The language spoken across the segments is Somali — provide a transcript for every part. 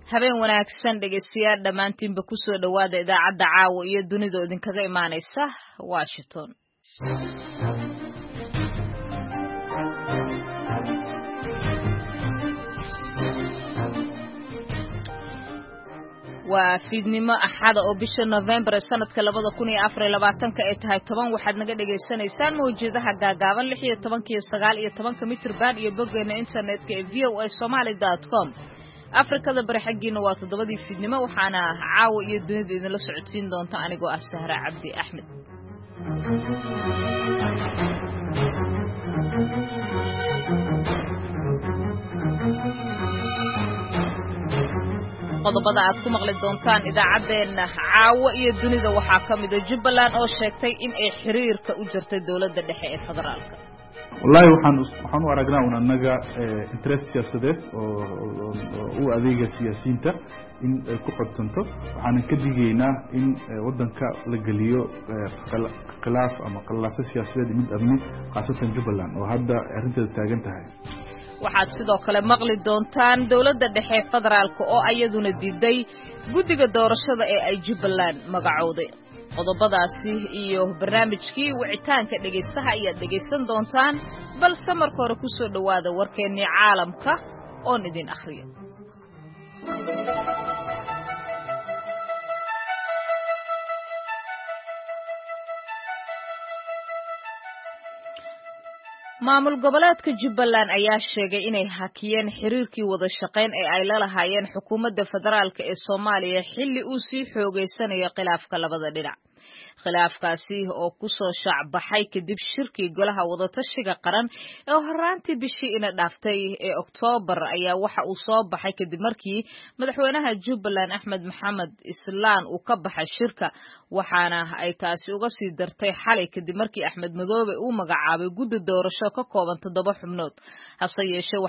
habeen wanaagsan dhegeystayaal dhamaantiinba ku soo dhawaada idaacadda caawa iyo dunida idinkaga imaanaysa Washington. waa fiidnimo axada oo bisha November sanadka 2024 ay tahay 10 waxaad naga dhageysanaysaan mawjadaha gaagaaban 16 iyo 19 mitir band iyo boggeena internetka ee voasomali.com. Afrikada bari xaqiina waa 7 fiidnimo waxaana caawa iyo dunida idinla socodsiin doonta anigoo ah Sahra Cabdi Axmed. qodobada aad ku maqli doontaan idaacadeena caawa iyo dunida waxaa kamid ah Jubbaland oo sheegtay in ay xiriirka u jirtay dawladda dhexe ee federaalka. wallahi waxaan u aragnaa anaga interest siyaasadeed oo u adeega siyaasiyiinta in ay ku qodsanto waxaan ka digaynaa in wadanka la galiyo khilaaf ama qalalaase siyaasadeed mid amni qaasatan Jubbaland oo hadda arrinteeda taagan tahay. waxaad sidoo kale maqli doontaan dawladda dhexe federaalka oo ayaduna diiday guddiga doorashada ee ay Jubbaland magacowday. qodobadaasi iyo barnaamijkii wicitaanka dhageystaha ayaad dhageysan doontaan balse marka hore ku soo dhawaada warkeennii caalamka oon idin akhriyo. maamul goboleedka Jubbaland ayaa sheegay inay hakiyeen xiriirkii wada shaqeyn ee ay la lahaayeen xukuumadda federaalka ee Soomaaliya xilli uu sii xoogeysanayo khilaafka labada dhinac. khilaafkaasi oo ku soo shacbaxay kadib shirkii golaha wadatashiga qaran ee horaantii bishii ina dhaaftay ee Oktoobar ayaa waxa uu soo baxay kadib markii madaxweynaha Jubbaland Axmed Maxamed Islaan uu ka baxay shirka waxaana ay taasi uga sii dartay xalay kadib markii Axmed Madoobe uu magacaabay guddi doorasho ka kooban 7 xubnood. hase yeeshee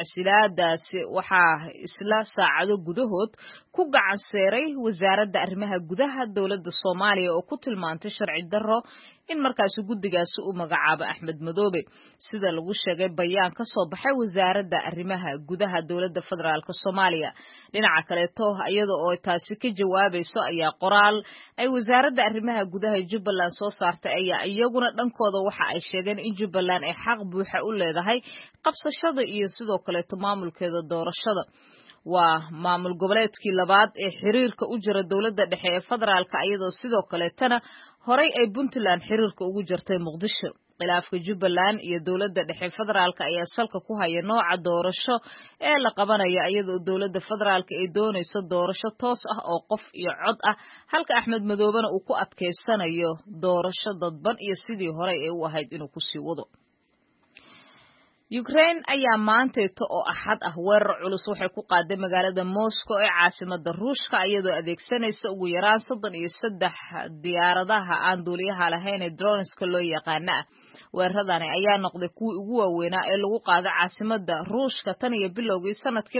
waxaa isla saacado gudahood ku gacan seeray wasaaradda arrimaha gudaha dawladda Soomaaliya oo ku tilmaantay sharci darro in markaas guddigaasi uu magacaabo Axmed Madoobe sida lagu sheegay bayaan ka soo baxay wasaaradda arrimaha gudaha dawladda federaalka Soomaaliya. dhinaca kale iyada oo taasi ka jawaabayso ayaa qoraal ay wasaaradda arrimaha gudaha Jubbaland soo saartay ayaa iyaguna dhankooda waxa ay sheegeen in Jubbaland ay xaq buuxa u leedahay qabsashada iyo sidoo kale maamulkeeda doorashada. waa maamul goboleedkii labaad ee xiriirka u jira dawladda dhexe ee federaalka iyadoo sidoo kale tana horay ay Puntland xiriirka ugu jirtay Muqdisho. khilaafka Jubbaland iyo dawladda dhexe federaalka ayaa salka ku haya nooca doorasho ee la qabanayo iyadoo dawladda federaalka ay doonayso doorasho toos ah oo qof iyo cod ah halka Axmed Madoobena uu ku adkeysanayo doorasho dadban iyo sidii horay ay u ahayd inuu ku sii wado. Ukraine ayaa maanteeto oo axad ah weerar culus waxay ku qaaday magaalada Moscow ee caasimadda Ruushka iyadoo adeegsanaysa ugu yaraan 33 diyaaradaha aan duuliyaha lahayn ee droneska loo yaqaana. weeraradani ayaa noqday kuwii ugu waaweynaa ee lagu qaaday caasimadda Ruushka tan iyo bilowgii sanadkii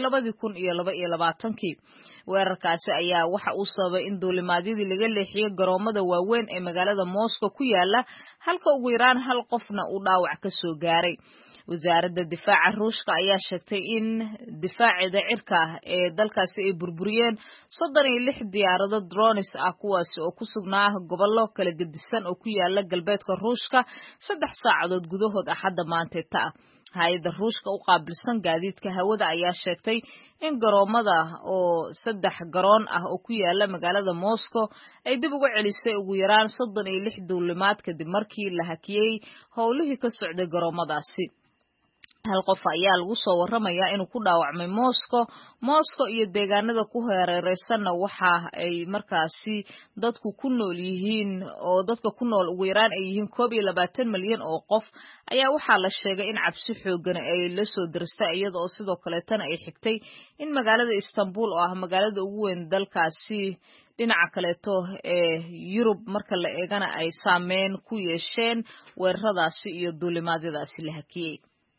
2022. weerarkaasi ayaa waxa uu sababay in duulimaadyadii laga leexiyo garoomada waaweyn ee magaalada Moscow ku yaala halka ugu yaraan hal qofna uu dhaawac ka soo gaaray. wasaaradda difaaca Ruushka ayaa sheegtay in difaaceeda cirka ee dalkaasi ay burburiyeen 36 diyaarado drones ah kuwaas oo ku sugnaa gobollo kala gedisan oo ku yaala galbeedka Ruushka 3 saacadood gudahood axadda maanteeta ah. hay'adda Ruushka u qaabilsan gaadiidka hawada ayaa sheegtay in garoomada oo 3 garoon ah oo ku yaala magaalada Moscow ay dib ugu celisay ugu yaraan 36 duulimaad kadib markii la hakiyay howlihii ka socday garoomadaasi. hal qof ayaa lagu soo waramayaa inuu ku dhaawacmay Moscow iyo deegaanada ku hareeraysanna waxa ay markaasi dadku ku nool yihiin oo dadka ku nool ugu yaraan ay yihiin 22 milyan oo qof ayaa waxaa la sheegay in cabsi xoogan ay la soo diristay iyadoo sidoo kale tan ay xigtay in magaalada Istanbul oo ah magaalada ugu weyn dalkaasi dhinaca kaleeto ee Yurub marka la eegana ay saameyn ku yeesheen weeraradaasi iyo duulimaadyadaasi la hakiyay.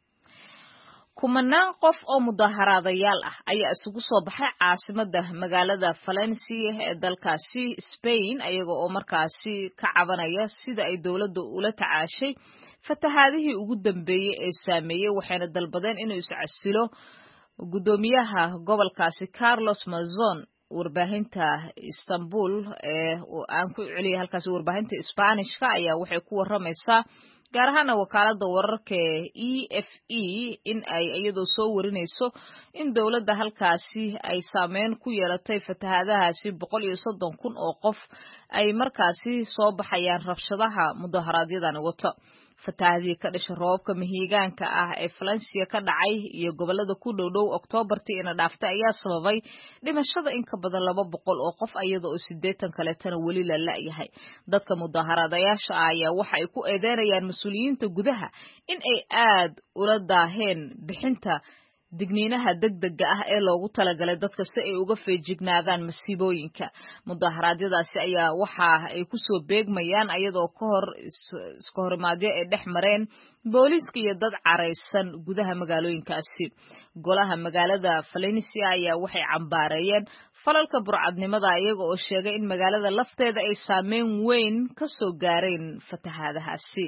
kumanaan qof oo mudaharaadayaal ah ayaa isugu soo baxay caasimadda magaalada Valencia ee dalkaasi Spain ayaga oo markaasi ka cabanaya sida ay dawladdu ula tacaashay fatahaadihii ugu dambeeyay ee saameeyay waxayna dalbadeen inuu is casilo gudoomiyaha gobolkaasi Carlos Mazon warbaahinta Istanbul aan ku celiyay halkaas warbaahinta Isbaanishka ayaa waxay ku waramaysaa gaar ahaan wakaalada wararka EFE in ay iyadoo soo warinayso in dawladda halkaasi ay saameyn ku yeelatay fatahaadahaasi 130,000 oo qof ay markaasi soo baxayaan rabshadaha mudaharaadyadana wato fatahaadii ka dhashay roobka mihigaanka ah ee Valencia ka dhacay iyo gobolada ku dhow Octobertii ina dhaaftay ayaa sababay dhimashada in ka badan 200 oo qof iyadoo 80 kale tan wali la laayahay dadka mudaharaadayaasha ayaa waxa ay ku eedeynayaan mas'uuliyiinta gudaha in ay aad ula daaheen bixinta digniinaha degdega ah ee loogu talagalay dadka si ay uga feejignaadaan masiibooyinka mudaharaadyadaasi ayaa waxa ay ku soo beegmayaan iyadoo ka horimaadyo ay dhex mareen booliiska iyo dad careysan gudaha magaalooyinkaasi golaha magaalada Valencia ayaa waxay cambaareeyeen falalka burcadnimada iyaga oo sheegay in magaalada lafteeda ay saameyn weyn ka soo gaareen fatahaadahaasi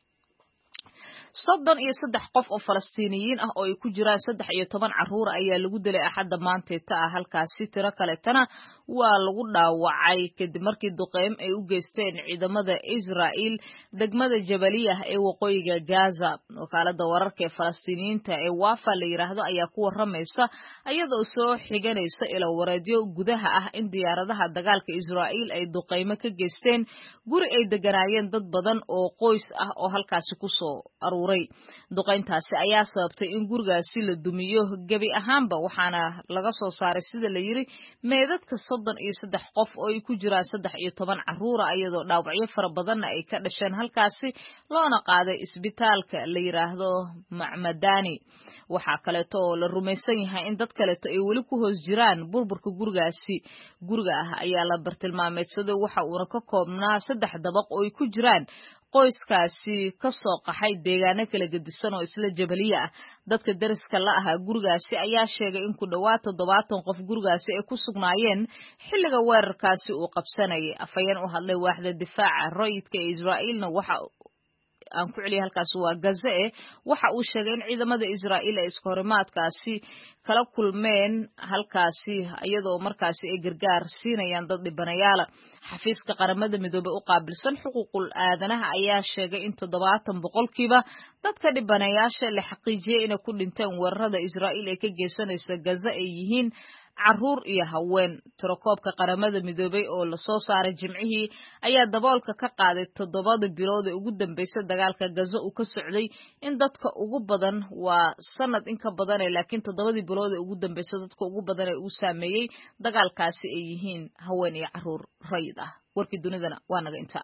33 qof oo Falastiiniyiin ah oo ay ku jiraan 13 caruur ayaa lagu dilay axadda maanteeta halkaasi tiro kale tana waa lagu dhaawacay kadib markii duqeyn ay u geysteen ciidamada Israa'iil degmada Jabaliyah ee waqooyiga Gaza wakaalada wararka ee Falastiiniyiinta ee Wafa la yiraahdo ayaa ku waramaysa iyadoo soo xiganaysa ila wareedyo gudaha ah in diyaaradaha dagaalka Israa'iil ay duqeymo ka geysteen guri ay deganaayeen dad badan oo qoys ah oo halkaasi ku soo duqeyntaasi ayaa sababtay in gurigaasi la dumiyo gabi ahaanba waxaana laga soo saaray sida la yiri meedadka 33 qof oo ay ku jiraan 13 caruur iyadoo dhaawacyo fara badan ay ka dhasheen halkaasi loona qaaday isbitaalka la yiraahdo Macmadani waxa kale oo la rumaysan yahay in dad kale ay wali ku hoos jiraan burburka guriga ayaa la bartilmaameedsaday waxa uu ka koobnaa 3 dabaq oo ay ku jiraan qoyskaasi ka soo qaxay deegaano kala gedisan oo isla Jabaliya ah dadka dariska la ahaa gurigaasi ayaa sheegay in ku dhawaad 70 qof gurigaasi ay ku sugnaayeen xilliga weerarkaasi uu qabsanayay afayeen u hadlay waaxda difaaca rayidka ee Israa'iilna waxa aan ku celiyay halkaas waa Gaza waxa uu sheegay in ciidamada Israa'iil ay iska horimaadkaasi kala kulmeen halkaasi iyadoo markaasi ay gargaar siinayaan dad dhibanayaal xafiiska qaramada midoobay u qaabilsan xuquuqul aadanaha ayaa sheegay in 70% dadka dhibanayaasha la xaqiijiyay inay ku dhinteen weerarada Israa'iil ee ka geysanaysa Gaza ay yihiin caruur iyo haween tirakoobka qaramada midoobay oo la soo saaray jimcihii ayaa daboolka ka qaaday 7 bilood ee ugu dambeysay dagaalka Gaza uu ka socday in dadka ugu badan waa sanad in ka badan laakiin 7 bilood ee ugu dambeysay dadka ugu badan ee uu saameeyay dagaalkaasi ay yihiin haween iyo caruur rayid ah warkii dunidana waa naga inta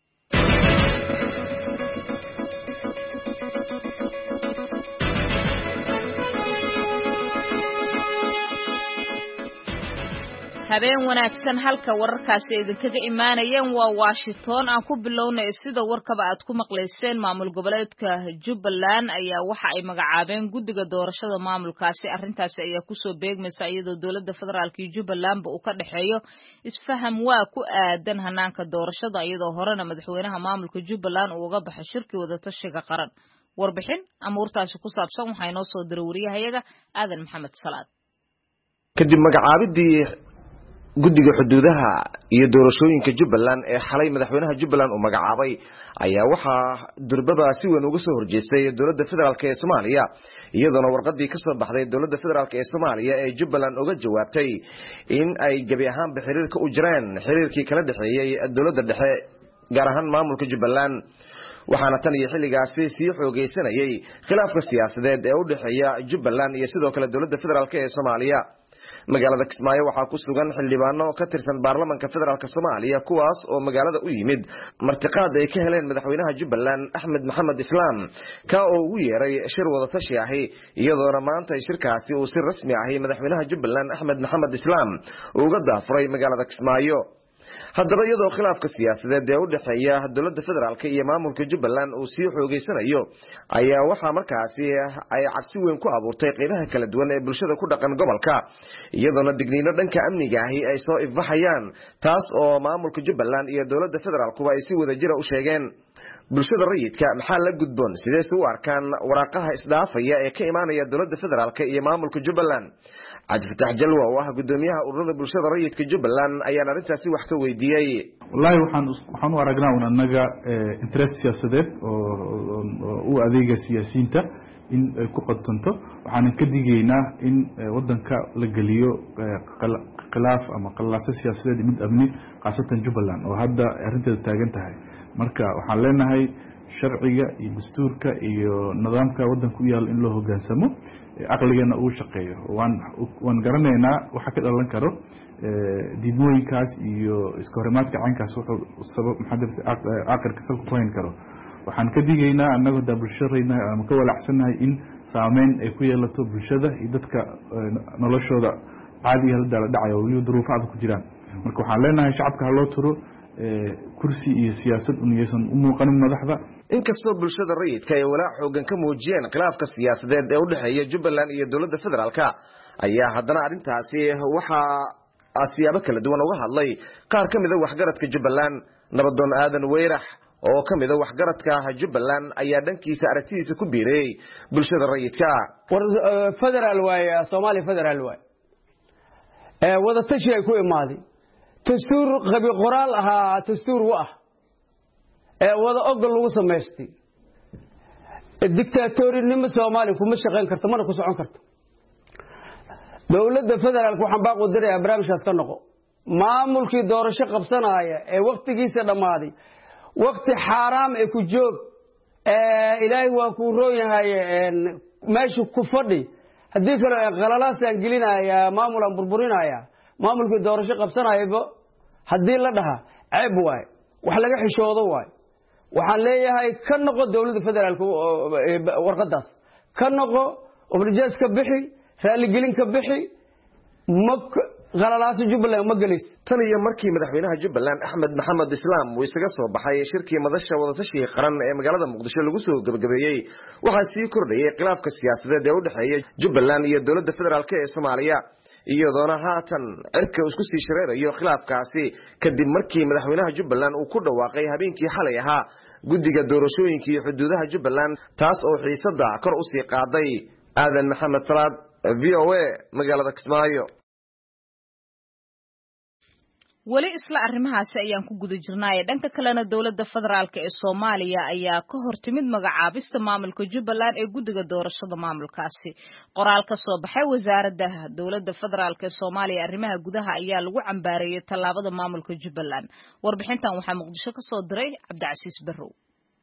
habeen wanaagsan halka wararkaasi idinkaga imaanayeen waa Washington aan ku bilownay sida warkaba aad ku maqleyseen maamul goboleedka Jubbaland ayaa waxa ay magacaabeen guddiga doorashada maamulkaasi arrintaasi ayaa ku soo beegmaysa iyadoo dawladda federaalka iyo Jubbaland uu ka dhaxeeyo isfaham waa ku aadan hanaanka doorashada iyadoo horena madaxweynaha maamulka Jubbaland uu uga baxay shirki wada tashiga qaran warbixin amuurtaasi ku saabsan waxa inoo soo diray wariyahayaga Aadan Maxamed Salaad kadib magacaabidii guddiga xuduudaha iyo doorashooyinka Jubbaland ee xalay madaxweynaha Jubbaland uu magacaabay ayaa waxa durbaba si weyn uga soo horjeestay dawladda federaalka ee Soomaaliya iyadoo warqadii ka soo baxday dawladda federaalka ee Soomaaliya ee Jubbaland uga jawaabtay in ay gabi ahaan xiriirka u jiraan xiriirkii kala dhaxeeyay dawladda dhexe gaar ahaan maamulka Jubbaland waxaana tan iyo xilligaasi sii xoogeysanayay khilaafka siyaasadeed ee u dhaxeeya Jubbaland iyo sidoo kale dawladda federaalka ee Soomaaliya magaalada Kismaayo waxaa ku sugan xildhibaano ka tirsan baarlamaanka federaalka Soomaaliya kuwaas oo magaalada u yimid martiqaad ay ka heleen madaxweynaha Jubbaland Axmed Maxamed Islaam ka oo ugu yeeray shir wada tashi ah iyadoo maanta shirkaasi uu si rasmi ah madaxweynaha Jubbaland Axmed Maxamed Islaam uga daafuray magaalada Kismaayo haddaba iyadoo khilaafka siyaasadeed ee u dhaxeeya dawladda federaalka iyo maamulka Jubbaland uu sii xoogeysanayo ayaa waxa markaasi ay cabsi weyn ku abuurtay qaybaha kala duwan ee bulshada ku dhaqan gobolka iyadoo digniino dhanka amniga ah ay soo ifbaxayaan taas oo maamulka Jubbaland iyo dawladda federaalku ay si wada jira u sheegeen bulshada rayidka maxaa la gudboon sidee u arkaan waraaqaha isdhaafaya ee ka imaanaya dowladda federaalka iyo maamulka Jubbaland Cabdifatax Jalwa oo ah gudoomiyaha ururada bulshada rayidka Jubbaland ayaa arintaasi wax ka weydiiyay wallahi waxaan u aragnaa anaga interest siyaasadeed oo u adeega siyaasiyiinta in ku qodtanto waxaan ka digaynaa in wadanka la galiyo khilaaf ama qalaasa siyaasadeed mid amni qaasatan Jubbaland oo hadda arinteeda taagan tahay marka waxaan leenahay sharciga iyo dastuurka iyo nidaamka wadanka u yaal in loo hoggaansamo aqligana uu shaqeeyo waan garanaynaa waxa ka dhalan karo didmooyinkaas iyo iska horimaadka caynkaas wuxuu sabab aqalka salku ku hayn karo waxaan ka digaynaa anagoo bulshadayna ama ka walacsanahay in saameyn ay ku yeelato bulshada iyo dadka noloshooda caadiga la dhacayo waliba duruufaad ku jiraan marka waxaan leenahay shacabka ha loo turo kursi iyo siyaasad uniyaysan u muuqanin madaxda inkastoo bulshada rayidka ay walaac xoogan ka muujiyeen khilaafka siyaasadeed ee u dhaxeeya Jubbaland iyo dowladda federaalka ayaa haddana arintaasi waxa asiyaabo kala duwan uga hadlay qaar kamid ah waxgaradka Jubbaland nabadoon aadan weyrax oo kamid ah waxgaradka Jubbaland ayaa dhankiisa aragtidiisa ku biiray bulshada rayidka federal way Soomaali federal way wada tashi ay ku imaaday dastuur qabi qoraal ahaa dastuur waa wada ogol lagu sameystay dictatornimo Soomaali kuma shaqeyn karto mana ku socon karto dowladda federaalku waxaan baaq u diray barnaamijkaas ka noqo maamulkii doorasho qabsanaya ee waqtigiisa dhamaaday waqti xaraam ee ku joog ilaahay waa ku rooyahay meesha ku fadhi hadii kale qalalaas aan gelinaya maamul aan burburinaya maamulkii doorasho qabsanayba hadii la dhaha ceeb waay wax laga xishoodo waay waxaan leeyahay ka noqo dawladda federaalka warqadaas ka noqo obligaas ka bixi raali gelin ka bixi qalalaas Jubbaland ma galis tan iyo markii madaxweynaha Jubbaland Axmed Maxamed Islaam uu isaga soo baxay shirkii madasha wada tashiga qaran ee magaalada Muqdisho lagu soo gabagabeeyay waxa sii kordhayay khilaafka siyaasadeed ee u dhaxeeya Jubbaland iyo dowladda federaalka ee Soomaaliya iyadoona haatan cirka isku sii shareerayo khilaafkaasi kadib markii madaxweynaha Jubbaland uu ku dhawaaqay habeenkii xalay ahaa guddiga doorashooyinka iyo xuduudaha Jubbaland taas oo xiisada kor u sii qaaday aadan maxamed salaad VOA magaalada Kismaayo wali isla arrimahaasi ayaan ku guda jirnaa dhanka kalena dawladda federaalka ee Soomaaliya ayaa ka hortimid magacaabista maamulka Jubbaland ee guddiga doorashada maamulkaasi qoraal ka soo baxay wasaaradda dawladda federaalka ee Soomaaliya arrimaha gudaha ayaa lagu cambaareeyay tallaabada maamulka Jubbaland warbixintan waxaa Muqdisho ka soo diray Cabdicasiis Barrow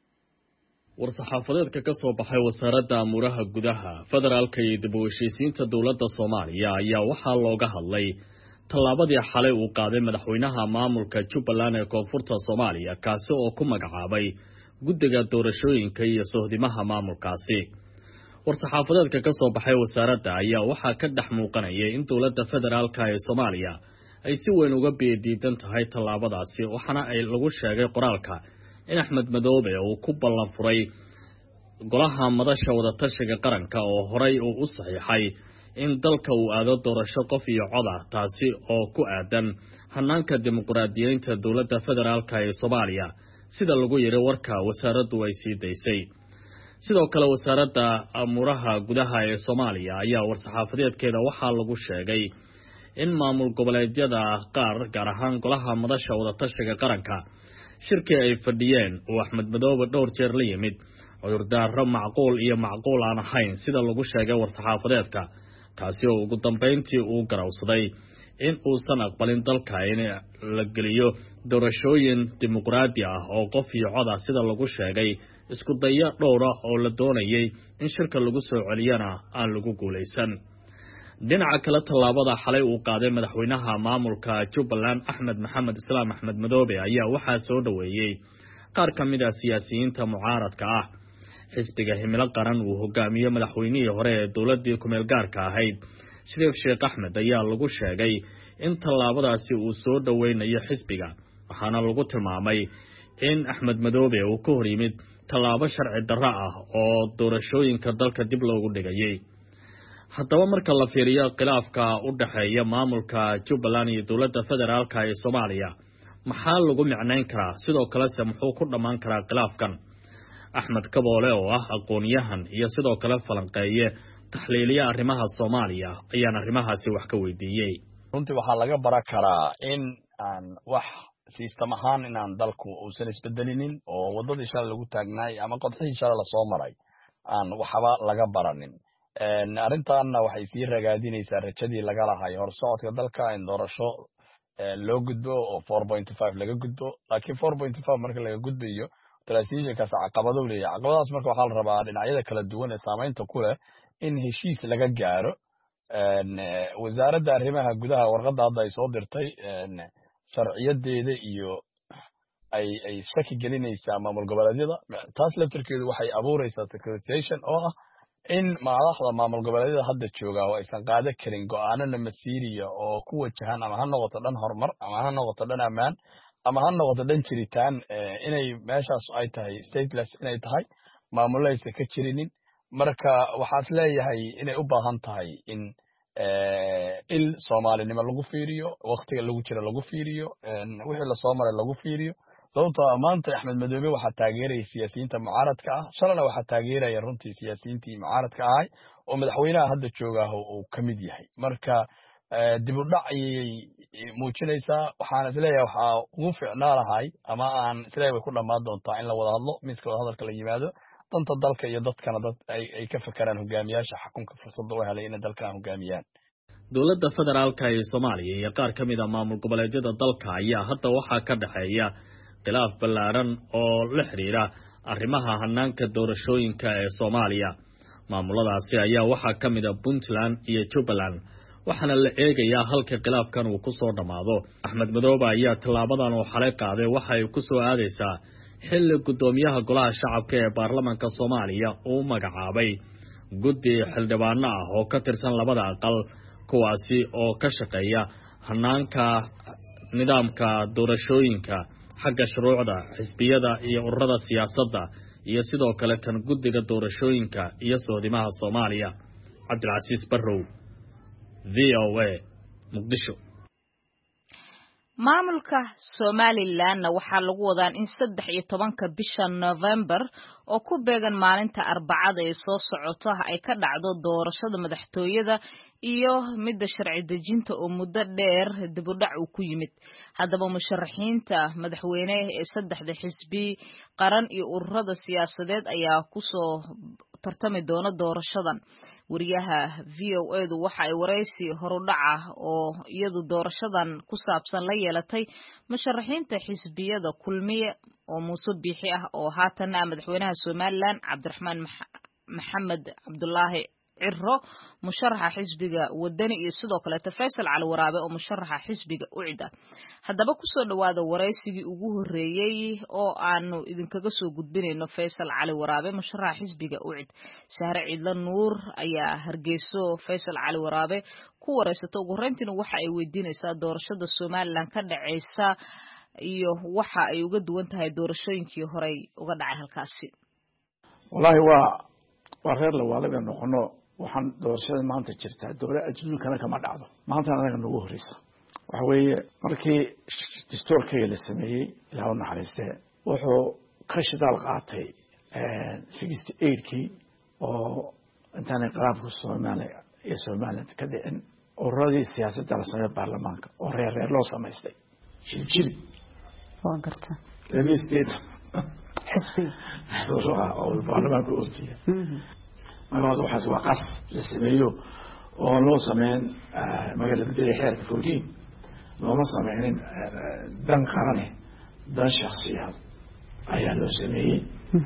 war-saxaafadeedka ka soo baxay wasaaradda amuraha gudaha federaalka iyo dib u heshiisiinta dawladda Soomaaliya ayaa waxaa looga hadlay tallaabadii xalay uu qaaday madaxweynaha maamulka Jubbaland ee koonfurta Soomaaliya kaasi oo ku magacaabay guddiga doorashooyinka iyo sohdimaha maamulkaasi war-saxaafadeedka ka soo baxay wasaaradda ayaa waxaa ka dhex muuqanayay in dawladda federaalka ee Soomaaliya ay si weyn uga beediidan tahay tallaabadaasi waxaana ay lagu sheegay qoraalka in Axmed Madoobe uu ku ballan furay golaha madasha wada tashiga qaranka oo horay uu u saxiixay in dalka uu aado doorasho qof iyo cod ah taasi oo ku aadan hanaanka dimuqraadiyiinta dawladda federaalka ee Soomaaliya sida lagu yiri warka wasaaraddu ay sii daysay sidoo kale wasaaradda amuraha gudaha ee Soomaaliya ayaa war-saxaafadeedkeeda waxaa lagu sheegay in maamul goboleedyada qaar gaar ahaan golaha madasha wada tashiga qaranka shirkii ay fadhiyeen oo Axmed Madoobe dhowr jeer la yimid cudurdaaro macquul iyo macquul aan ahayn sida lagu sheegay war-saxaafadeedka kaasi oo ugu dambeyntii uu garawsaday in uusan aqbalin dalka in la geliyo doorashooyin dimuqraadi ah oo qof iyo cod ah sida lagu sheegay isku daya dhowr ah oo la doonayay in shirka lagu soo celiyana aan lagu guuleysan dhinaca kale tallaabada xalay uu qaaday madaxweynaha maamulka Jubbaland Axmed Maxamed Islaam Axmed Madoobe ayaa waxaa soo dhaweeyay qaar kamid ah siyaasiyiinta mucaaradka ah xisbiga himilo qaran uu hogaamiyo madaxweynihii hore ee dawladda kumeel gaarka ahayd Shariif Sheekh Axmed ayaa lagu sheegay in tallaabadaasi uu soo dhaweynayo xisbiga waxaana lagu tilmaamay in Axmed Madoobe uu ka hor yimid tallaabo sharci darro ah oo doorashooyinka dalka dib loogu dhigayay haddaba marka la fiiriyo khilaafka u dhaxeeya maamulka Jubbaland iyo dawladda federaalka ee Soomaaliya maxaa lagu micnayn karaa sidoo kale se muxuu ku dhamaan karaa khilaafkan Axmed Kaboole oo ah aqoon-yahan iyo sidoo kale falanqeeye taxliiliye arrimaha Soomaaliya ayaan arrimahaasi wax ka weydiiyay. runtii waxaa laga baran karaa in aan wax system ahaan inaan dalku uusan isbedelinin oo wadadii shalay lagu taagnaay ama qodxihii shalay la soo maray aan waxba laga baranin. arrintaana waxay sii ragaadinaysaa rajadii laga lahay horsocodka dalka in doorasho loo gudbo oo 4.5 laga gudbo laakiin 4.5 marka laga gudbayo transitionkaas caqabado leeyahay caqabadaas marka waxaa la rabaa dhinacyada kala duwan ee saameynta ku leh in heshiis laga gaaro wasaaradda arrimaha gudaha warqadda hadda ay soo dirtay sharciyadeeda iyo ay shaki gelinaysaa maamul goboleedyada taas laftirkeedu waxay abuuraysaa secretization oo ah in madaxda maamul goboleedyada hadda jooga oo aysan qaadan karin go'aanada masiiriya oo ku wajahan ama ha noqoto dhan horumar ama ha noqoto dhan ammaan ama ha noqoto dhan jiritaan inay meeshaas ay tahay stateless inay tahay maamulaysa ka jirinin marka waxaas leeyahay inay u baahan tahay in il Soomaalinimo lagu fiiriyo waqtiga lagu jiro lagu fiiriyo wixii la soo maray lagu fiiriyo sababtoo maanta Axmed Madoobe waxa taageeray siyaasiyiinta mucaaradka ah shalana waxa taageeray runtii siyaasiyiintii mucaaradka ah oo madaxweynaha hadda jooga oo kamid yahay marka dib u dhac ay muujinaysaa waxaan isleeyahay waxa ugu fiicnaanahay ama aan isleeyahay way ku dhamaan doontaa in la wada hadlo miiska wada hadalka la yimaado danta dalka iyo dadkana dad ay ka fakaraan hogaamiyaasha xukunka fursad u helay in dalkan hogaamiyaan dowladda federaalka ee Soomaaliya iyo qaar kamid ah maamul goboleedyada dalka ayaa hadda waxa ka dhaxeeya khilaaf ballaaran oo la xiriira arrimaha hanaanka doorashooyinka ee Soomaaliya maamuladaasi ayaa waxa kamid ah Puntland iyo Jubaland waxaana la eegayaa halka khilaafkan uu ku soo dhamaado Axmed Madoobe ayaa talaabadan oo xalay qaaday waxa ay ku soo aadaysaa xilli gudoomiyaha golaha shacabka ee baarlamaanka Soomaaliya uu magacaabay guddi xildhibaano ah oo ka tirsan labada aqal kuwaasi oo ka shaqeeya hanaanka nidaamka doorashooyinka xagga shuruucda xisbiyada iyo ururada siyaasadda iyo sidoo kale kan guddiga doorashooyinka iyo soodimaha Soomaaliya Cabdilcasiis Barrow VOA Muqdisho maamulka Somaliland waxaa lagu wadaa in 13 bisha November oo ku beegan maalinta Arbacada ee soo socota ay ka dhacdo doorashada madaxtooyada iyo midda sharci dejinta oo muddo dheer dib u dhac ku yimid haddaba musharaxiinta madaxweyne ee saddexda xisbi qaran iyo ururada siyaasadeed ayaa ku soo tartami doona doorashadan wariyaha VOA-du waxa ay wareysi horudhaca oo iyadu doorashadan ku saabsan la yeelatay musharaxiinta xisbiyada kulmiye oo Muuse Biixi ah oo haatan madaxweynaha Somaliland Cabdiraxmaan Maxamed Cabdullaahi Cirro musharaxa xisbiga wadani iyo sidoo kale Faysal Cali Waraabe oo musharaxa xisbiga UCID haddaba ku soo dhawaada wareysigii ugu horeeyay oo aanu idinkaga soo gudbinayno Faysal Cali Waraabe musharaxa xisbiga UCID Shahre Ciidla Nuur ayaa Hargeyso Faysal Cali Waraabe ku wareysato ugu horeyntiina waxa ay weydiinaysaa doorashada Somaliland ka dhacaysa iyo waxa ay uga duwan tahay doorashooyinkii hore uga dhacay halkaasi wallahi waa reer la waalaba noqono waxaan doorashada maanta jirtaa dowlad ajnabi kama dhacdo maanta anaga nagu horeysa waxa weeye markii dastuurkii la sameeyay ilaahu naxariistee wuxuu ka shidaal qaatay 68kii oo intaan qaraabku Soomaaliland ka dhicin ururadii siyaasadda la sameeyay baarlamaanka oo reer loo sameystay jilib waan gartaa leeyahay xisbi oo baarlamaanka u tiya magaalada waxaas waa qas la sameeyo oo loo sameeyay magaalada xeerka foodiin looma sameeynin dan qaran dan shakhsiyaad ayaa loo sameeyay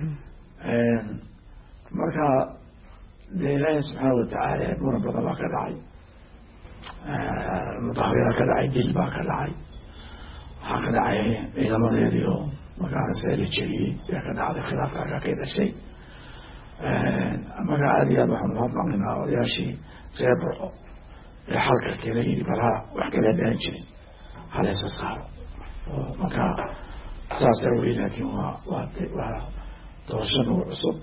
marka Ilaahay subhanahu wa ta'ala muran badan baa ka dhacay mudaharaad ka dhacay dil baa ka dhacay waxaa ka dhacay ciidamadeedii oo markaas la jiriyay yaa ka dhacday khilaafka ka dhashay marka aad iyo aad waxaan mahadnaqaynaa odayaashii reer Burco ee halka keenay baraha wax kala dhaan jirin halaysa saaro marka saas ay laakiin waa doorashada cusub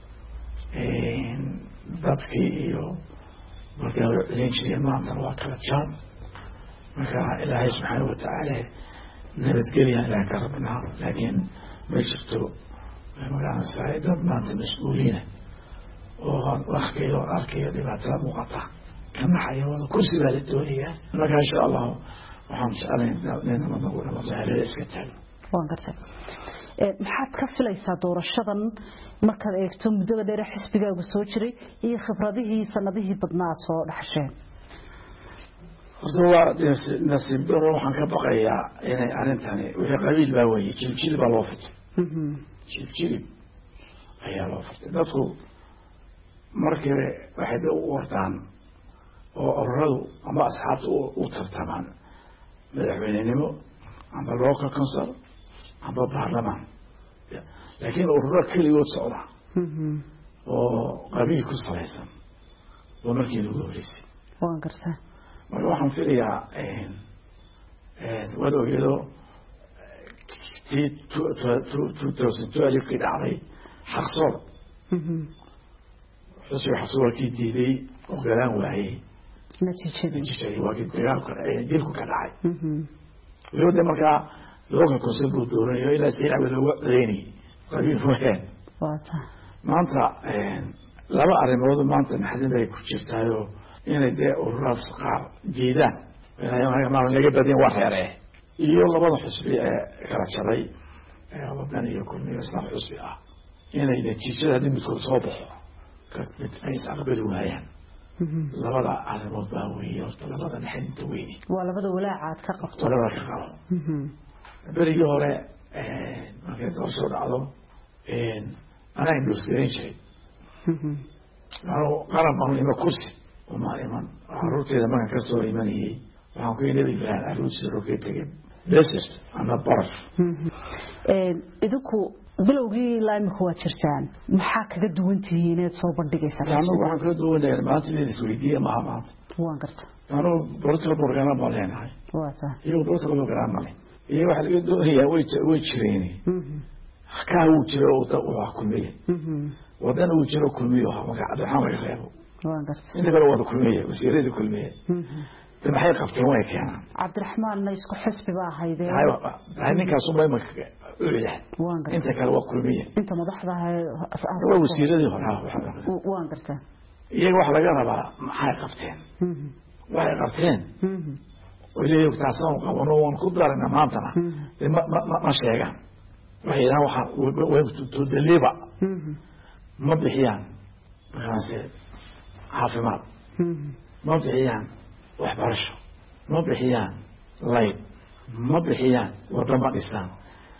dadkii iyo marka celin jiray maanta waa kala jaan marka Ilaahay subhanahu wa ta'ala nabadgelya ilaa ka rabnaa laakiin ma jirto magaana saaidan maanta mas-uuliina oo arkayo dhibaatada muuqata ka naxaya wada kursi baa la doonayaa marka insha allahu waxaan jeclayn nabadnagudhamadaalada iska taago waan gartay maxaad ka filaysaa doorashadan markaad eegto muddada dheer xisbigaagu soo jiray iyo khibradihii sanadihii badnaa aad soo dhaxasheen horta waa nasiib daro waxaan ka baqayaa inay arrintani wixii qabiil baa weeye jilib baa loo furtay jilib ayaa loo furtay dadku markii waxay u ordaan oo ururadu ama asxaabta u tartamaan madaxweynenimo ama local council ama baarlamaan laakiin ururo keligood socda oo qabiil ku salaysan oo markii lagu horeysay waan gartaa marka waxaan filayaa waad ogeedo tii 2012 kii dhacday xaqsoor xusbi xasuulkii diiday oo galaan waayey natiijadii waa kii dagaalka dilku ka dhacay weliba markaa looga konsul buu doonayo ilaa siicaba looga codeynayay qabiil wayaan maanta laba arrimood maanta naxdin bay ku jirtaayoo inay dee ururaas qaar diidaan laga badin waa reeree iyo labada xusbi ee kala jaray wadan iyo kulmiyo isla xusbi ah inay natiijada haddii midkood soo baxo mid ay aqbali waayaan labada arrimood baa weeye horta labada naxdinta weyni waa labada walaacaad ka qabto labada ka qabo berigii hore markay doorasho dhacdo anaa indhoosgareyn jiray qaran baan ima kursi uma iman caruurteeda markan kasoo imanayay waxaan ku nabi ibrahim caruurtiisa rogay tegay desert ama baraf idinku bilowgii ilaa imika waad jirtaan maxaa kaga duwan tihiin inaad soo bandhigaysaan anigu waxaan kaga duwanahay maanta inaad isweydiiya maaha maanta waan garta anigu political program baan leenahay waa taa iyagu political program male iyo waxaa laga doonayaa way jireen kaa wuu jiro waa kulmiye wadana uu jiro kulmiyo magacadoxaan laga reebo waan garta inta kale wada kulmiye wasiiradii kulmiye maxay qabteen way keenaan cabdiraxmaanna isku xisbi baa ahaydee ninkaasuma imaka uyahay inta kale waa kulmiye inta madaxda waa wasiiradii hore waan garta iyaga waxa laga rabaa maxay qabteen waxay qabteen waliyo taasaan qabano waan ku darana maantana ma sheegaan waxay yidhahan waxa to deliver ma bixiyaan markaase caafimaad ma bixiyaan waxbarasho ma bixiyaan layd ma bixiyaan wadama dhisaan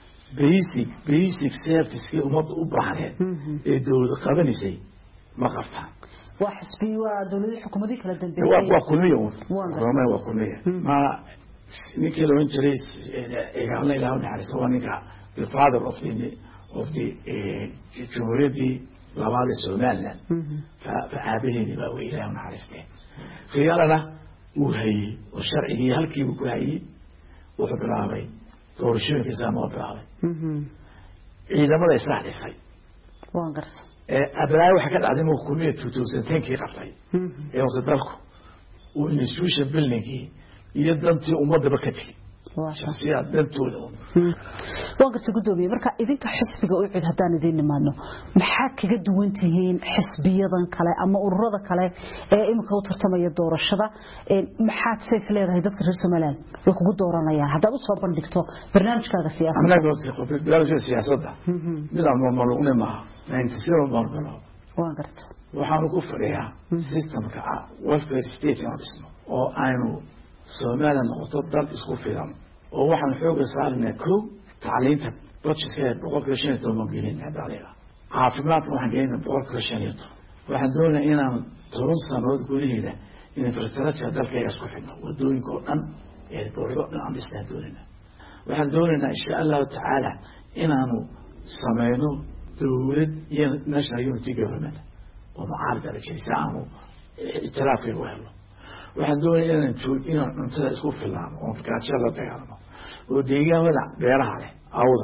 basic servicekii ummadda u baahneed ee dowlad qabanaysay ma qabtaan waa xisbi waa dowladii xukuumadii kala dambeeyay waa kulmiye waa kulmiye ma ninkii la oran jiray igaalna ilaah naxariisto waa ninka the father of the jumhuuriyaddii labaad ee somaliland aabaheedii baa wey ilaah naxariistee khiyaalana uu hayey oo sharcigii halkiibu ku hayey wuxuu bilaabay doorashooyinkiisa noo bilaabay ciidamada isdhex dhisay waan garta abalaayo waxa ka dhacday marka kulmiya 2010kii qabtay ee horta dalku uu institution buildingkii iyo dantii ummadaba ka tegey shaksiyaad dantooda waan garta guddoomiye marka idinka xisbiga u cid haddaan idiin nimaadno maxaad kaga duwan tihiin xisbiyadan kale ama ururada kale ee imika u tartamaya doorashada maxaad says leedahay dadka reer somaliland way kugu dooranayaan haddaad usoo bandhigto barnaamijkaaga siyaasadda midaan normalugne maaha 97 barbalo waan garta waxaanu ku fadhiyaa systemka welfare state inaan dhisno oo aynu somaliland noqoto dal isku filan oo waxaan xooga saarnaa kow tacliinta budgetkeed 5% gelin hadalaya caafimaadka waxaan gelinaa 5%. waxaan doonayaa inaan 10 sanadood gudaheeda infrastructure dalkayga isku xidhno wadooyinka oo dhan ee boordo dhan aan dhisnaa doonaynaa waxaan doonaynaa insha allahu tacaala inaanu sameyno dowlad iyo national unity government oo mucaarada la jirisa aanu itiraafkeeda u helno waxaan doonayaa inaan cuntada isku filaano oo gaajada la dagaalamo oo deegaamada beeraha leh awda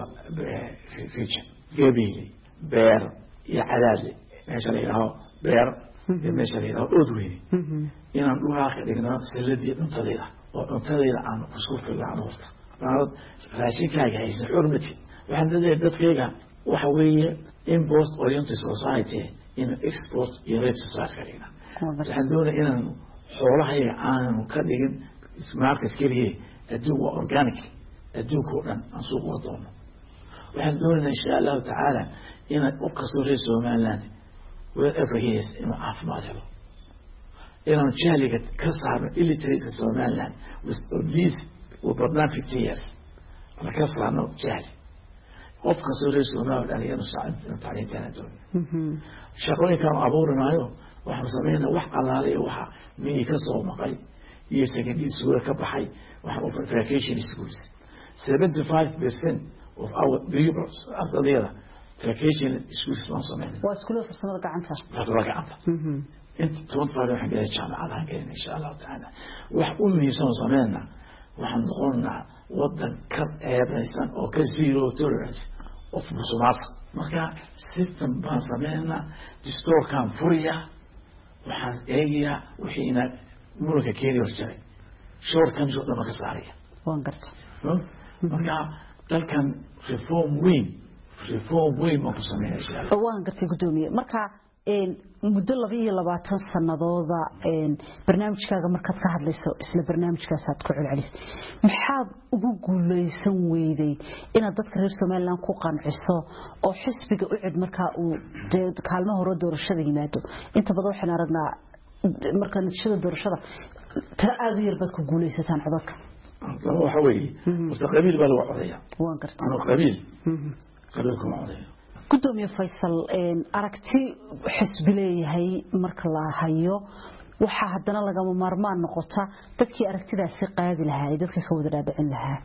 region gabiile beer iyo cadaadle meesha la yidhaaho beer iyo meesha la yidhaaho oodweyne inaan dhulkaa ka dhigno salladii cuntadayda oo cuntadayda aan isku filaano horta raashinkaaga haysa xurmati waxaan leeyahay dadkayga وحوية import oriented society in export oriented society عندنا إن حولها عن كذا market كذي أدوه organic أدوه كورن أسوق وطنه وعندنا إن شاء الله تعالى إن أقصر رسول مالنا wherever he is إنه عارف ما له إنه جالك كسر illiterate سومالنا with these وبرنامج 50 years أنا كسر إنه جالي أقصر رسول مالنا أنا ينصح تعليم تنادون شغلي كان عبورنا أيوه وإحنا سمينا وح على عليه وح مين كسر مقاي يسكن سورة كبحي وإحنا في vacation schools 75% of our pupils أصلا ليرة vacation schools ما سمينا. واسكولة في السنة قعنتها. في قعنتها. أنت تنطلع روح جاي الجامعة على إن شاء الله تعالى. وحقولني سمينا وحنقولنا وضن كإبريسان أو كزيرو tolerance of مسلمات. مركا system بنسمينا دستور كان فريا وحن إيجيا وحين ملك كيري ورجعي. شور كم جود لما كسارية. وانقرت. مركا ده كان reform وين ما بسميها شيء. وانقرت قدومي مركا muddo 22 sanadooda barnaamijkaaga markaad ka hadlayso isla barnaamijkaas aad ku celcelis maxaad ugu guuleysan weyday inaad dadka reer Soomaaliland ku qanciso oo xisbiga u cid marka uu kaalmo hore doorashada yimaado inta badan waxaan aragnaa marka natiijada doorashada tira aad u yar bad ku guuleysataan codadka waxa weeye mustaqbal baa lagu codeeyaa waan gartay anoo qabiilku ma codeeyo gudoomiye Faysal aragti xisbi leeyahay marka la hayo waxa hadana laga maarmaan noqota dadkii aragtidaasi qaadi lahaa dadka ka wada dhaadhicin lahaa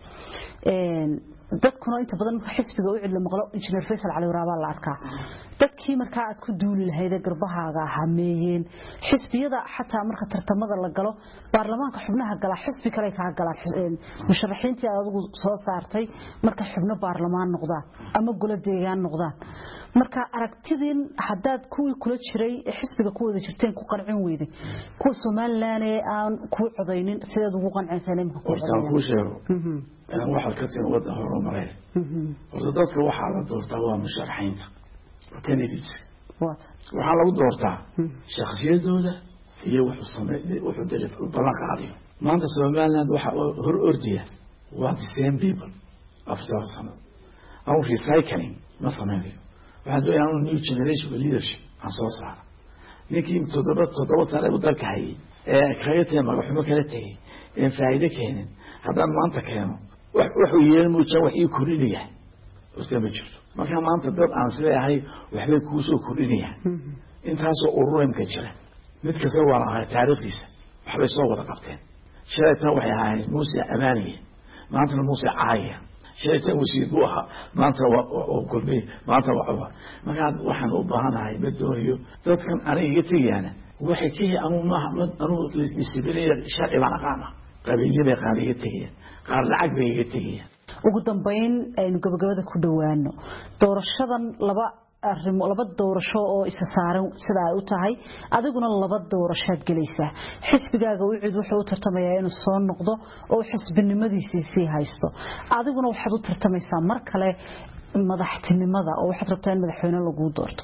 dadkuna inta badan xisbiga u cid la maqlo injineer Faysal Cali Waraaba la arkaa dadkii marka aad ku duuli lahayd garbahaaga hameeyeen xisbiyada xataa marka tartamada la galo baarlamaanka xubnaha gala xisbi kale ka galaan musharaxiintii aad ugu soo saartay marka xubno baarlamaan noqdaan ama golo deegaan noqdaan marka aragtidin hadaad kuwii kula jiray xisbiga ku wada jirteen ku qancin weyday kuwa Soomaaliland aan ku codeynin sidaad ugu qancaysanay marka ku codeynin waxa ka tirsan wada horumaray dadka waxa la doortaa waa musharaxiinta candidates waxa lagu doortaa shakhsiyadooda iyo wuxuu dalif balan qaadiyo maanta Soomaaliland waxa hor ordiya waa the same people after some our recycling ma sameeyo waxa doonayaan new generation leadership aan soo saaro ninkii todoba sano u dalka hayay khayraadka magaxumo kala tagay in faa'iido keenin haddaan maanta keeno wuxuu yeelmo wax ii korinaya ustama jirto marka maanta dad aan sileeyahay waxbay ku soo korinaya intaas oo urureenka jira mid kasta waa ahay taariikhdiisa waxbay soo wada qabteen shaytaan waxay ahayd Muuse Amaaniye maanta Muuse Caaya shaytaan wasiir buu ahaa maanta waa kulmay maanta waa marka waxaan u baahanahay badooyo dadkan aniga tigayana waxay kii anu isbiilay sharci baan aqaana qabiilada qaaliga tigayana qaar lacag bay iga tigayaan ugu dambeyn aynu gabagabada ku dhawaano doorashadan laba doorasho oo isa saaran sida ay u tahay adiguna laba doorashaad galaysaa xisbigaaga uu cid wuxuu u tartamayaa inuu soo noqdo oo xisbinimadiisii haysto adiguna waxaad u tartamaysaa mar kale madaxtinimada oo waxaad rabtaa in madaxweyne lagu doorto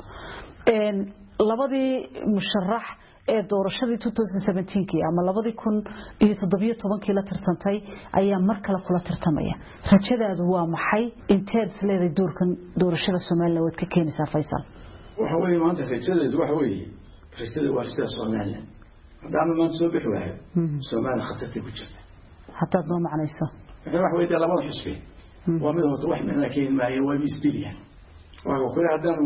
labadii musharax ee doorashadii 2017 ama 2017 la tartantay ayaa mar kale kula tartamaya rajadaadu waa maxay inteed leedahay doorkan doorashada Soomaaliland wad ka keenaysaa Faysal waxa weeye maanta rajadaadu waxa weeye rajada waa sida Soomaaliland hadaan ma soo bixi waayo Soomaaliland khatarta ku jirta hatta ma macnayso waxa weeye labada xisbi waa mid horta wax meena keen maayo waa isdiliyaan waxa kale hadaan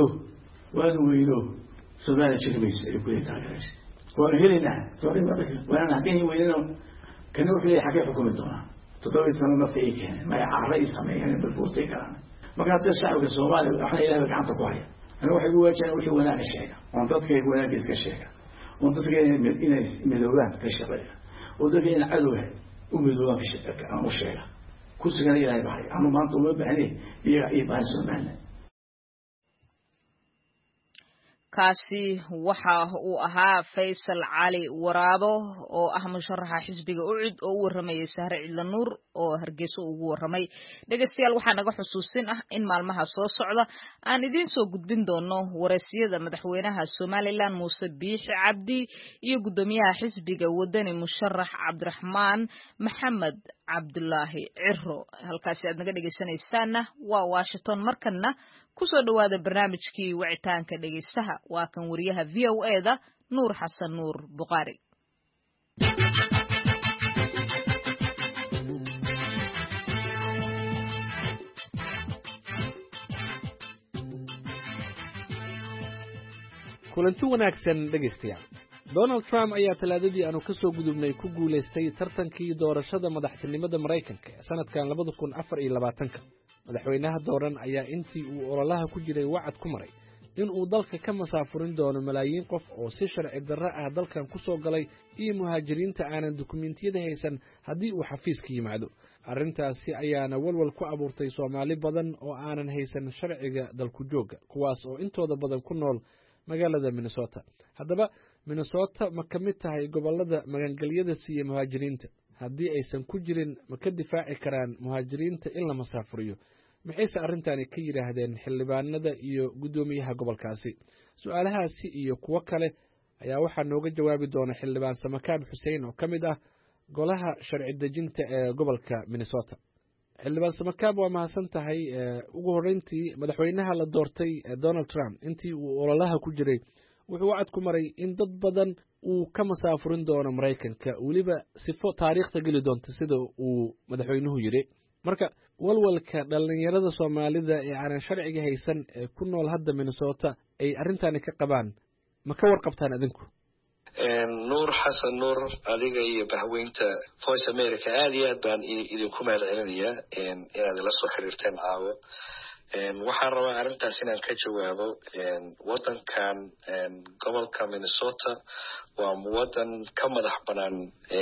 weylo Soomaaliya shirkiis ay ku yeeshaan waan helina tooriba waan hadii weynano kana wuxuu xaqay xukuumad doona todoba sano naftii keenay ma aqray sameeyeen balbuurtay karaan marka shacabka Soomaaliya waxa ilaahay gacanta ku haya ana waxa ugu waajin wixii wanaag sheega oo dadka wanaag iska sheega oo dadka inay midoobaan ka shaqeeya oo dadka inay cadowga u midoobaan ka shaqeeya oo sheega ku sugan ilaahay baa ama maanta loo baahan yahay iyo baan Soomaaliya kaasi waxa uu ahaa Faysal Cali Waraabo oo ah musharaxa xisbiga UCID oo u waramayay Sahre Cidla Nuur oo Hargeysa ugu waramay. Dhageystayaal waxaa naga xusuusin ah in maalmaha soo socda aan idiin soo gudbin doono wareysiyada madaxweynaha Somaliland Muuse Biixi Cabdi iyo gudoomiyaha xisbiga wadani musharax Cabdiraxmaan Maxamed Cabdullaahi Ciro. Halkaasi aad naga dhageysanaysaana waa Washington. Markana kusoo dhawaada barnaamijkii wicitaanka dhageystaha waa kan wariyaha VOA-da Nuur Xasan Nuur Buqaari. kulanti wanaagsan dhageystayaal. Donald Trump ayaa talaadadii aanu ka soo gudubnay ku guuleystay tartankii doorashada madaxtinimada Mareykanka ee sanadkan 2024. madaxweynaha dooran ayaa intii uu ololaha ku jiray wacad ku maray in uu dalka ka masaafurin doono malaayiin qof oo si sharci darro ah dalkan ku soo galay iyo muhaajiriinta aanan dukumeentiyada haysan haddii uu xafiiska yimaado. arrintaasi ayaana walwal ku abuurtay Soomaali badan oo aanan haysan sharciga dalku jooga, kuwaas oo intooda badan ku nool magaalada Minnesota. haddaba Minnesota ma ka mid tahay gobolada magangelyada siiya muhaajiriinta? haddii aysan ku jirin ma ka difaaci karaan muhaajiriinta in la masaafuriyo? maxayse arrintani ka yidhaahdeen xildhibaanada iyo guddoomiyaha gobolkaasi? su-aalahaasi iyo kuwo kale ayaa waxaa nooga jawaabi doona xildhibaan Samakaab Xuseen oo ka mid ah golaha sharci dejinta ee gobolka Minnesota. xildhibaan Samakaab, waa mahadsan tahay. ugu horreyntii, madaxweynaha la doortay Donald Trump intii uu ololaha ku jiray wuxuu wacad ku maray in dad badan uu ka masaafurin doono Mareykanka, weliba sifo taariikhda geli doonta sida uu madaxweynuhu yidhi. marka walwalka dhalinyarada Soomaalida ee aanan sharciga haysan ee ku nool hadda Minnesota ay arrintani ka qabaan, ma ka warqabtaan adinku? Nuur Xasan Nuur, adiga iyo bahweynta Voice America aad iyo aad baan idinku mahadcelinayaa inaad ila soo xiriirteen caawo. waxaan rabaa arrintaas inaan ka jawaabo. wadankan gobolka Minnesota waa wadan ka madax banaan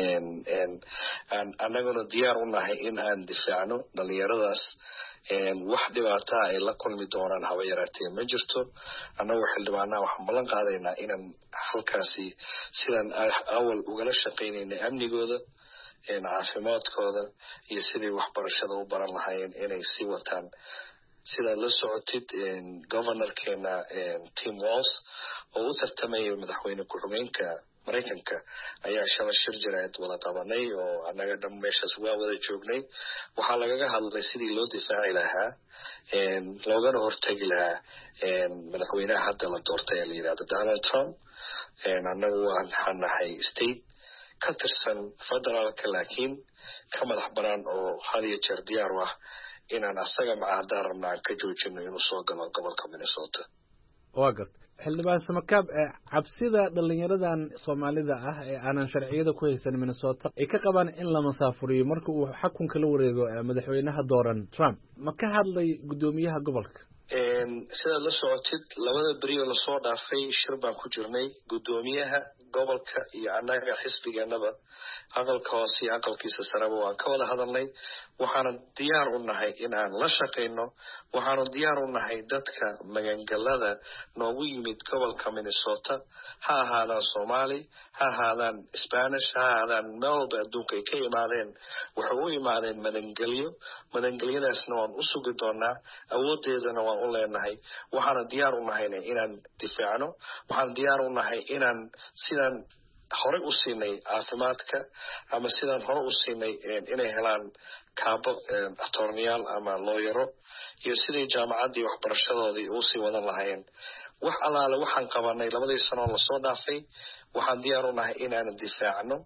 annaguna diyaar u nahay in aan difaacno dhalinyaradaas. wax dhibaato ay la kulmi doonaan haba yaraatee ma jirto. annagoo xildhibaanaha waxaan ballan qaadaynaa inaan halkaasi sidaan awal ugala shaqaynaynay amnigooda, caafimaadkooda iyo sidii waxbarashada u baran lahaayeen inay sii wataan. sidaad la socotid governorkeena Tim Walz oo u tartamaya madaxweyne ku-xigeenka Mareykanka ayaa shalay shir jiraad wada qabanay oo annaga dhan meeshaas waa wada joognay. waxaa lagaga hadlay sidii loo difaaci lahaa loogana hortagi lahaa madaxweynaha hadda la doortay ee la yidhahdo Donald Trump. annagu waxaan nahay state ka tirsan federaalka laakiin ka madax banaan oo had iyo jeer diyaar u ah inaan asaga macaadan rabna aan ka joojino inuu soo galo gobolka Minnesota. waa garta. xildhibaan Samakaab, cabsida dhalinyaradan Soomaalida ah ee aanan sharciyada ku haysan Minnesota ay ka qabaan in la masaafuriyo marka uu xukunka la wareego madaxweynaha dooran Trump, ma ka hadlay guddoomiyaha gobolka? sidaad la socotid labada beri oo lasoo dhaafay shir baan ku jirnay guddoomiyaha gobolka iyo annaga xisbigeenaba aqalka hoose iyo aqalkiisa sareba waan ka wada hadalnay. waxaana diyaar u nahay in aan la shaqayno. waxaanu diyaar u nahay dadka magangalada noogu yimid gobolka Minnesota, ha ahaadaan Soomaali, ha ahaadaan Spanish, ha ahaadaan meel walba adduunka ay ka imaadeen. waxay u imaadeen madangelyadaasna waan u sugi doonaa, awoodeedana waan u leenahay. waxaana diyaar u nahayna inaan difaacno. waxaan diyaar u nahay inaan sidaan hore u siinay caafimaadka ama sidaan hore u siinay inay helaan kaabo attorneyaal ama looyaro iyo sidii jaamacaddii waxbarashadoodii usii wadan lahaayeen. wax allaale waxaan qabanay 2 sano lasoo dhaafay. waxaan diyaar u nahay inaan difaacno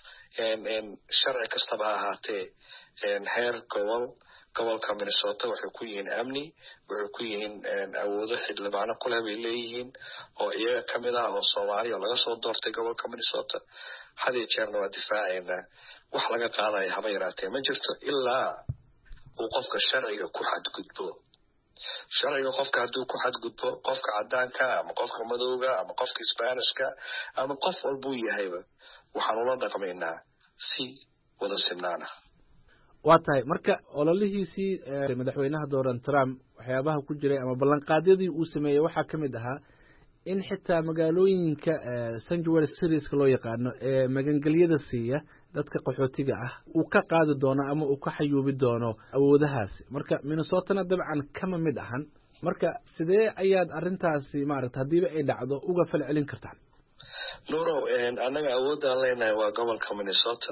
sharci kastaba ha ahaatee. heer gobolka Minnesota waxay ku yihiin amni, waxay ku yihiin awoodo xildhibaano kule bay leeyihiin oo iyaga ka mid ah oo Soomaali oo laga soo doortay gobolka Minnesota. had iyo jeerna waa difaaceena. wax laga qaadaya haba yaraatee ma jirto ilaa uu qofka sharciga ku xadgudbo. sharciga qofka hadduu ku xadgudbo, qofka cadaanka ama qofka madowga ama qofka Isbaanishka ama qof walbuu yahayba, waxaan ula dhaqmaynaa si wada sinnaana. waa tahay. marka ololihiisii madaxweynaha Donald Trump waxyaabaha ku jiray ama ballanqaadyadii uu sameeyey waxaa ka mid ahaa in xitaa magaalooyinka sanctuary citieska loo yaqaano ee magangelyada siiya dadka qaxootiga ah uu ka qaadi doono ama uu ka xayuubi doono awoodahaasi marka Minnesota dabcan kama mid ahan marka sidee ayaad arintaasi maaragtay hadiiba ay dhacdo uga fal celin kartaan Nuro anaga awoodaan leenahay waa gobolka Minnesota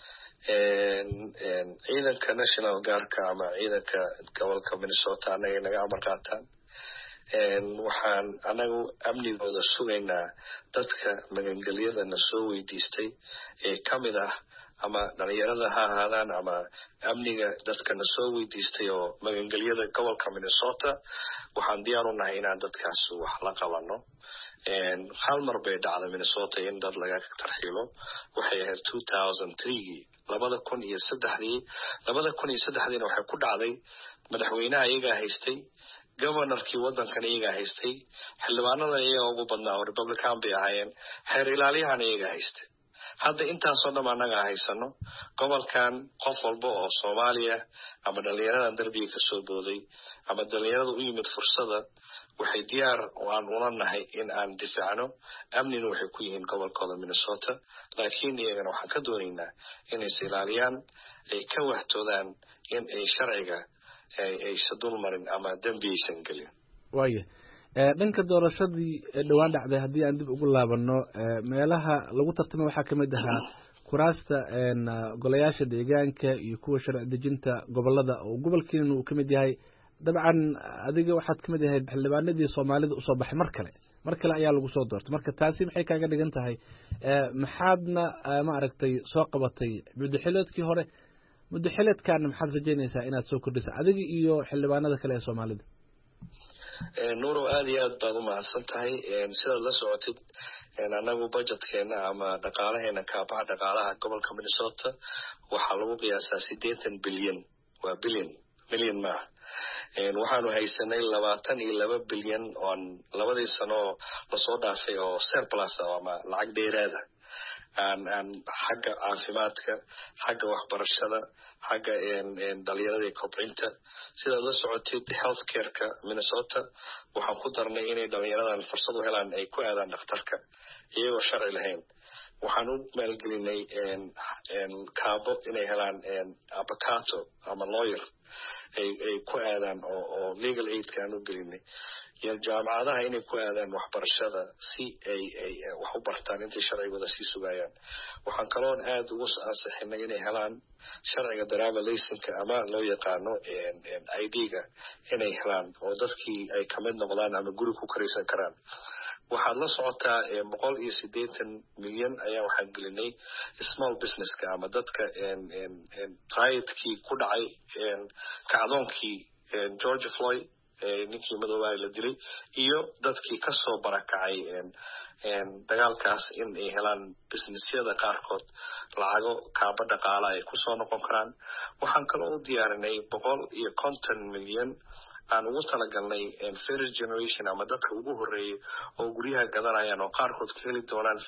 ciidanka National Guardka ama ciidanka gobolka Minnesota anaga naga amar qaataan waxaan anagu amnigooda sugaynaa dadka magangelyada na soo weydiistay ee kamid ah ama dhalinyarada ha ahaadaan ama amniga dadka na soo weydiistay oo magangelyada gobolka Minnesota waxaan diyaar u nahay inaan dadkaas wax la qabano hal mar bay dhacday Minnesota in dad laga tarxiilo waxay ahayd 2003 2003 waxay ku dhacday madaxweynaha iyaga haystay governorkii wadankan iyaga haystay xildhibaanada iyaga ugu badnaa oo Republican bay ahaayeen xeer ilaaliyahan iyaga haystay hadda intaasoo dhan anaga haysano gobolkan qof walba oo Soomaaliya ama dhalinyarada darbiga ka soo booday ama dhalinyarada u yimid fursada waxay diyaar waan u leenahay in aan difaacno amniga waxay ku yihiin gobolkooda Minnesota laakiin iyagana waxaan ka doonaynaa inay ilaaliyaan ay ka waxtoodaan in ay sharciga ay sadul marin ama dambiisan galin waaye dhanka doorashadii dhawaan dhacday hadii aan dib ugu laabano meelaha lagu tartamay waxa kamid ahaa kuraasta golayaasha deegaanka iyo kuwa sharci dejinta gobolada oo gobolkeenu uu kamid yahay dabcan adiga waxaad kamid yahay xildhibaanadii Soomaalida u soo baxay mar kale ayaa lagu soo doortay marka taasi maxay kaaga dhigan tahay maxaadna ma aragtay soo qabatay muddaxileedkii hore muddaxileedkan maxaad rajaynaysaa inaad soo kordhiso adiga iyo xildhibaanada kale ee Soomaalida Nuro aad iyo aad baad u mahadsan tahay sidaad la socotid anagu budgetkeena ama dhaqaalaheena kaabaha dhaqaalaha gobolka Minnesota waxaa lagu qiyaasaa 80 bilyan waa bilyan ma waxaanu haysanay 22 bilyan oo labadii sano la soo dhaafay oo surplus ama lacag dheeraada aan xagga caafimaadka xagga waxbarashada xagga dhalinyarada kobcinta sidaad la socotid healthcare-ka Minnesota waxaan ku darnay inay dhalinyaradan fursad u helaan ay ku aadaan dhakhtarka iyagoo sharci lahayn waxaan u maalgelinay kaabo inay helaan avocado ama lawyer ay ku aadaan oo legal aid ka u gelinay iyo jaamacadaha inay ku aadaan waxbarashada si ay wax u bartaan inta sharcigooda si sugayaan waxaan kaloo aad ugu ansixinay inay helaan sharciga driver license ama loo yaqaano ID-ga inay helaan oo dadkii ay kamid noqdaan ama guri ku karaysan karaan waxaad la socotaa 180 milyan ayaa waxaan gelinay small businesska ama dadka riot-kii ku dhacay kacdoonkii George Floyd ninkii madowaa la dilay iyo dadkii ka soo barakacay dagaalkaas in ay helaan businessyada qaarkood lacago kaaba dhaqaale ay ku soo noqon karaan waxaan kaloo u diyaarinay 150 milyan aan ugu talagalnay first generation ama dadka ugu horeeyay oo guryaha gadanayaan oo qaarkood ka heli doonaan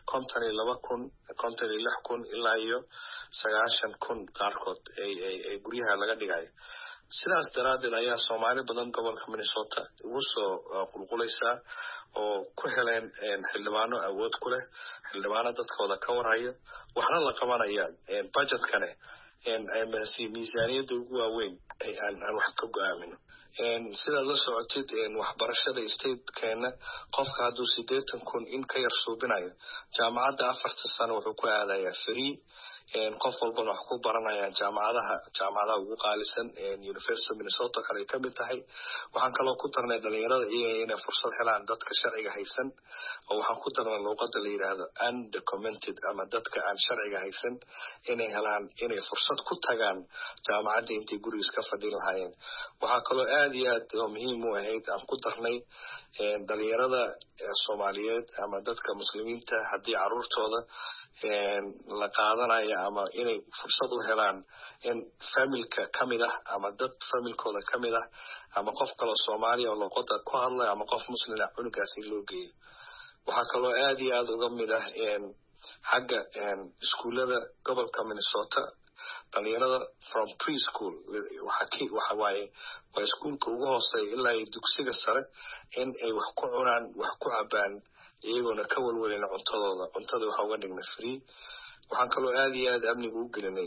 52,000 ilaa iyo 90,000 qaarkood ay guryaha laga dhigayo sidaas daraadeed ayaa Soomaali badan gobolka Minnesota ugu soo qulqulaysaa oo ku heleen xildhibaano awood ku leh xildhibaano dadkooda ka warhayo waxna la qabanaya budgetkane miisaaniyada ugu waaweyn aan wax ka go'aamino sidaad la socotid waxbarashada state-keena qofka hadduu 80,000 in ka yar suubinayo jaamacadda 4 sano wuxuu ku aadayaa free qof walba wax ku baranaya jaamacadaha ugu qaalisan University of Minnesota kale ka mid tahay waxaan kaloo ku darnay dhalinyarada inay fursad helaan dadka sharciga haysan oo waxaan ku darnay luqadda la yiraahdo undocumented ama dadka aan sharciga haysan inay helaan inay fursad ku tagaan jaamacadda intay guriga ka fadhin lahaayeen waxaa kaloo aad iyo aad muhiim u ahayd aan ku darnay dhalinyarada Soomaaliyeed ama dadka muslimiinta haddii caruurtooda la qaadanayo ama inay fursad u helaan in familka kamid ah ama dad familkooda kamid ah ama qof kale Soomaali oo luqadda ku hadlay ama qof muslim ah cunugaas loo geeyo waxaa kaloo aad iyo aad uga mid ah xagga iskuulada gobolka Minnesota dhalinyarada from preschool waxa waaye waa iskuulka ugu hooseeya ilaa ay dugsiga sare in ay wax ku cunaan wax ku cabaan iyagoona ka walwalina cuntada waxaa uga dhignay free waxaan kaloo aad iyo aad amniga u gelinay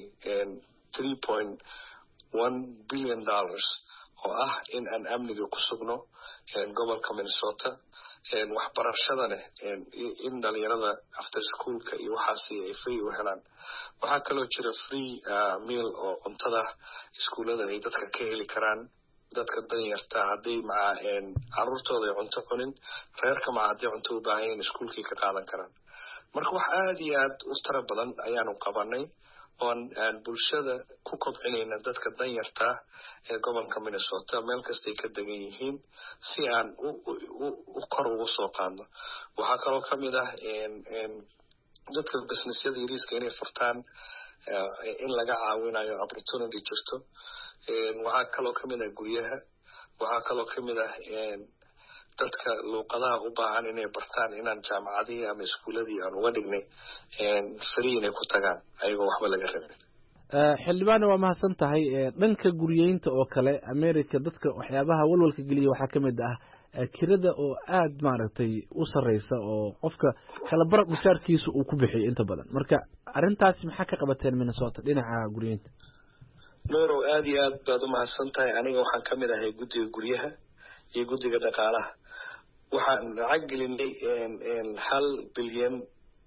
$3.1 billion oo ah in aan amniga ku sugno gobolka Minnesota waxbarashadana in dhalinyarada after schoolka iyo waxaasi ay free u helaan waxaa kaloo jira free meal oo cuntada iskuulada ay dadka ka heli karaan dadka danyarta haddii caruurtooda ay cunto cunin reerka haddii cunto u baahan yihiin iskuulkii ka qaadan karaan marka wax aad iyo aad u tiro badan ayaanu qabanay oon bulshada ku kobcinayna dadka danyarta ee gobolka Minnesota meel kastay ka degan yihiin si aan u kor ugu soo qaadno waxaa kaloo kamid ah dadka businessyada yariiska inay furtaan in laga caawinayo opportunity jirto waxaa kaloo kamid ah guryaha waxaa kaloo kamid ah dadka luuqadaha u baahan inay bartaan inaan jaamacadihii ama iskuuladii aan uga dhignay free inay ku tagaan ayagoo waxba laga rabin xildhibaane waa mahadsan tahay dhanka guryeynta oo kale America dadka waxyaabaha walwalka geliya waxaa ka mid ah kirada oo aad maaragtay u sareysa oo qofka kala bar mushaarkiisa uu ku bixiyo inta badan marka arintaas maxaa ka qabateen Minnesota dhinaca guryeynta Nuuro aad iyo aad baad u mahadsan tahay aniga waxaan ka mid ahay guddiga guryaha iyo guddiga dhaqaalaha waxaan lacag gelinay $1.2 bilyan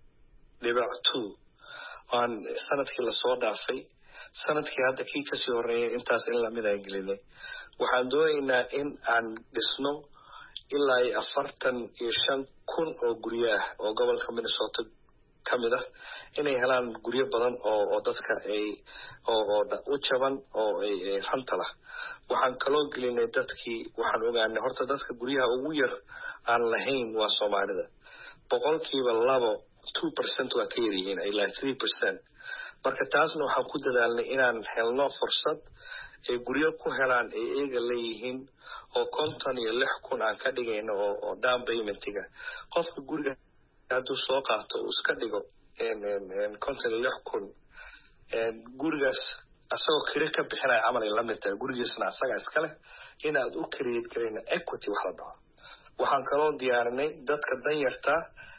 aan sanadkii la soo dhaafay sanadkii hadda kii kasii horeeyay intaas in lamid aan gelinay waxaan doonaynaa in aan dhisno ilaa 45,000 oo guryo ah oo gobolka Minnesota kamid ah inay helaan guryo badan oo dadka ay oo u jaban oo ay hantala waxaan kaloo gelinay dadkii waxaan ogaanay horta dadka guryaha ugu yar aan lahayn waa Soomaalida boqolkiiba 2% waa ka yar yihiin ilaa 3% marka taasna waxaan ku dadaalnay inaan helno fursad ay guryo ku helaan ay iyaga leeyihiin oo 56,000 aan ka dhigayno oo down paymentiga qofka guriga hadduu soo qaato uu iska dhigo 56,000 gurigaas asagoo kire ka bixinaya camal ay la mid tahay gurigiisna asaga iska leh inaad u create karayna equity wax la dhaho waxaan kaloo diyaarinay dadka danyarta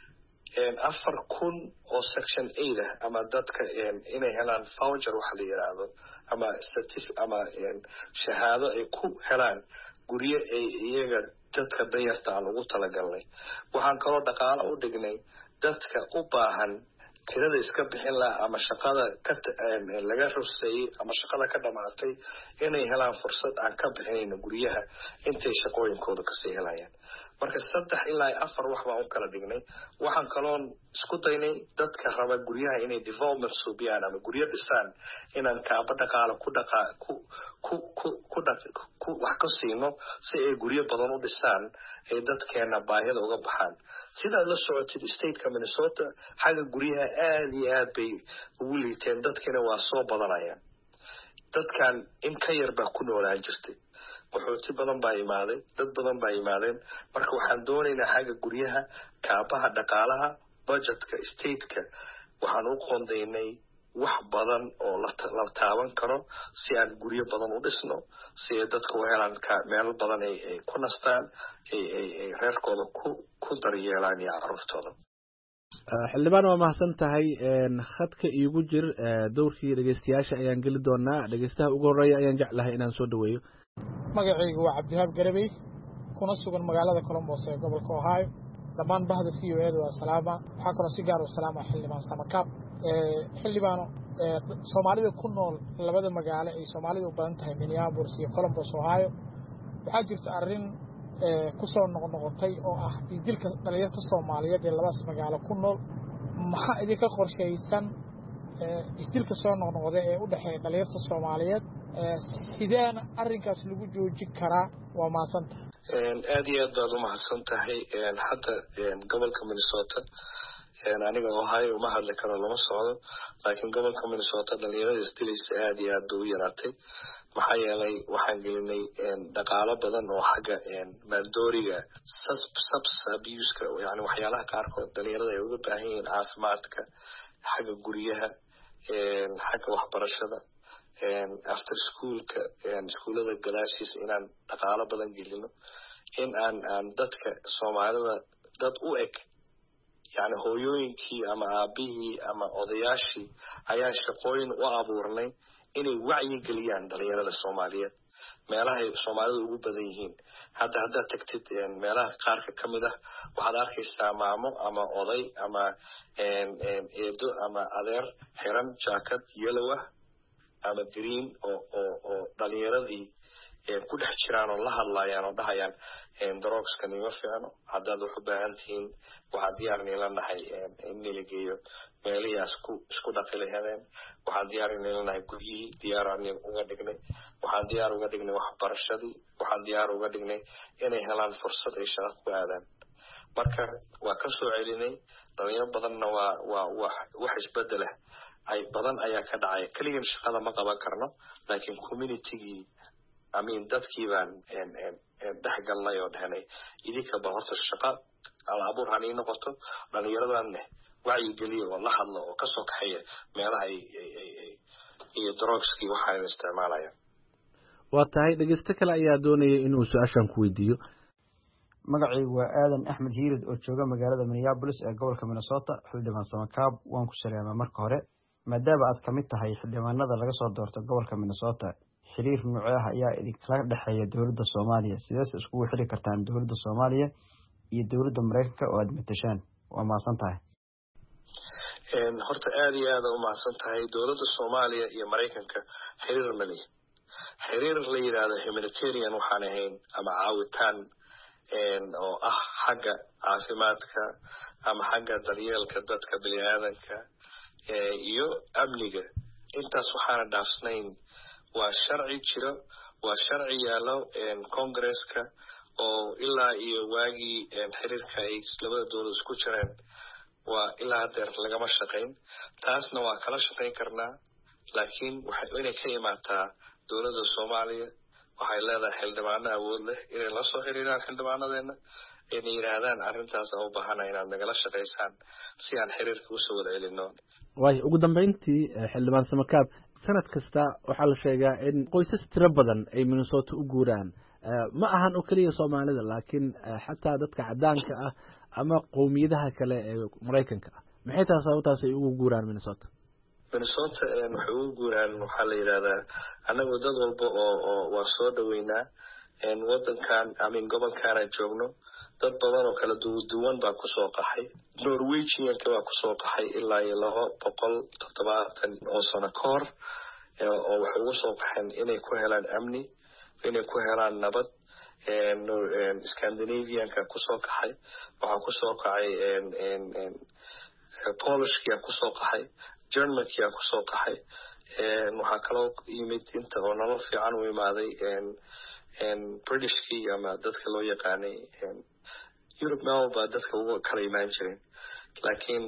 4,000 oo section 8 ah ama dadka inay helaan voucher waxa la yiraahdo ama shahaado ay ku helaan guryo ay iyaga dadka danyarta aan ugu talagalnay waxaan kaloo dhaqaale u dhignay dadka u baahan kirada iska bixin lahaa ama shaqada laga ruseeyay ama shaqada ka dhamaatay inay helaan fursad aan ka bixinayno guryaha intay shaqooyinkooda kasii helayaan marka 3 ilaa 4 wax baan u kala dhignay waxaan kaloo isku daynay dadka raba guryaha inay development suubiyaan ama guryo dhisaan inaan kaaba dhaqaale ku wax ka siino si ay guryo badan u dhisaan ay dadkeena baahida uga baxaan sida la socotid stateka Minnesota xagga guryaha aad iyo aad bay ugu liiteen dadkina waa soo badanayaan dadkan in ka yar baa ku noolaan jirtay qaxooti badan baa imaaday dad badan baa imaadeen marka waxaan doonaynaa xagga guryaha kaabaha dhaqaalaha budgetka stateka waxaan u qoondaynay wax badan oo la taaban karo si aan guryo badan u dhisno si ay dadku u helaan meel badan ay ku nastaan ay reerkooda ku daryeelaan iyo carruurtooda xildhibaan waa mahadsan tahay khadka iigu jir dowrkii dhegeystayaasha ayaan geli doonaa dhegeystaha ugu horeeya ayaan jeclahay inaan soo dhaweeyo magacaygu waa cabdihaab garabey kuna sugan magaalada Columbus ee gobolka Ohio dhammaan bahda VOA waa salaama waxaa kaloo si gaar ah salaama xildhibaan Samakaab xildhibaano Soomaalida ku nool labada magaalo ay Soomaalidu u badan tahay Minneapolis iyo Columbus Ohio waxaa jirta arrin ku soo noqnoqotay oo ah isdilka dhalinyarada Soomaaliyeed ee labadaas magaalo ku nool maxaa idinka qorshaysan isdilka soo noqnoqday ee u dhaxeeya dhalinyarada Soomaaliyeed sideena arrinkaas lagu joojin karaa waa maasanta aad iyo aad baad u mahadsan tahay hadda gobolka Minnesota aniga Ohio uma hadli karo lama socdo laakiin gobolka Minnesota dhalinyarada isdilaysa aad iyo aad bay u yaraatay maxaa yeelay waxaan gelinay dhaqaalo badan oo xagga maandooriga substance abuse-ka yani waxyaalaha qaarkood dhalinyarada ay uga baahan yihiin caafimaadka xagga guryaha xagga waxbarashada after schoolka iskuulada gadaashiisa inaan dhaqaalo badan gelino in aan dadka Soomaalida dad u eg yani hooyooyinkii ama aabihii ama odayaashii ayaa shaqooyin u abuurnay inay wacyi geliyaan dhalinyarada Soomaaliyeed meelaha ay Soomaalidu ugu badan yihiin hadda tagtid meelaha qaarka kamid ah waxaad arkaysaa maamo ama oday ama eedo ama adeer xiran jaakad yellow ah ama green oo dhalinyaradii ku dhex jiraan oo la hadlayaan oo dhahayaan drugskan ima fiicno haddaad wax u baahan tihiin waxaad diyaar inay nahay in la geeyo meelahaas isku dhaqi lahaydeen waxaad diyaar inay nahay guryihii diyaar uga dhignay waxaan diyaar uga dhignay waxbarashadii waxaan diyaar uga dhignay inay helaan fursad ay shaqo ku aadaan marka waa ka soo celinay dhalinyaro badanna waa wax isbedel ah ay badan ayaa ka dhacay kaliya shaqada ma qaban karno laakiin community-gii dadkii baan dhexgalnay oo dhahnay idinka ba horta shaqo abuur hanay noqoto dhalinyaradan wacyi geliya oo la hadlo oo kasoo kaxeeya meelaha iyo drugskii waxaan isticmaalayaan waa tahay dhegeyste kale ayaa doonaya inuu su-aashan ku weydiiyo magacaygu waa aadan axmed hiirid oo jooga magaalada Minneapolis ee gobolka Minnesota xildhibaan Samakaab waan ku salaamaa marka hore maadaama aad kamid tahay xildhibaanada laga soo doorto gobolka Minnesota xiriir nooc ah ayaa idinkala dhaxeeya dawladda Soomaaliya sidaas iskugu xiri kartaan dawladda Soomaaliya iyo dawladda Mareykanka oo aad matashaan waa maasan tahay horta aad iyo aad u maasan tahay dawladda Soomaaliya iyo Mareykanka xiriir mali xiriir la yiraahdo humanitarian waxaan ahayn ama caawitaan oo ah xagga caafimaadka ama xagga daryeelka dadka bini'aadanka iyo amniga intaas waxaan dhaafsanayn waa sharci jiro waa sharci yaalo Congress-ka oo ilaa iyo waagii xiriirka ay labada dawlad isku jireen waa ilaa hadda lagama shaqeyn taasna waa kala shaqeyn karnaa laakiin waxay inay ka imaataa dawladda Soomaaliya waxay leedahay xildhibaano awood leh inay la soo xiriiraan xildhibaanadeena inay yiraahdaan arrintaas oo baahan inaad nagala shaqeysaan si aan xiriirka u soo wada celino way ugu dambeyntii xildhibaan Samakaab sanad kasta waxaa la sheegaa in qoysas tiro badan ay Minnesota u guuraan ma ahan oo kaliya Soomaalida laakiin xataa dadka cadaanka ah ama qowmiyadaha kale ee Mareykanka ah maxay tahay sababtaas ay ugu guuraan Minnesota waxay ugu guuraan waxaa la yiraahdaa anagu dad walba oo waa soo dhaweynaa wadankan gobolkan joogno dad badan oo kala duwan baa ku soo qaxay Norwegian-ka waa ku soo qaxay ilaa 270 oo sano ka hor oo waxay ugu soo qaxeen inay ku helaan amni inay ku helaan nabad Scandinavian-ka ku soo qaxay waxaa ku soo kacay Polish-ka ku soo qaxay German-ka ku soo qaxay waxaa kaloo yimid inta oo nolol fiican u imaaday British-kii ama dadka loo yaqaanay Europe meel baa dadka ugu kala imaan jireen laakiin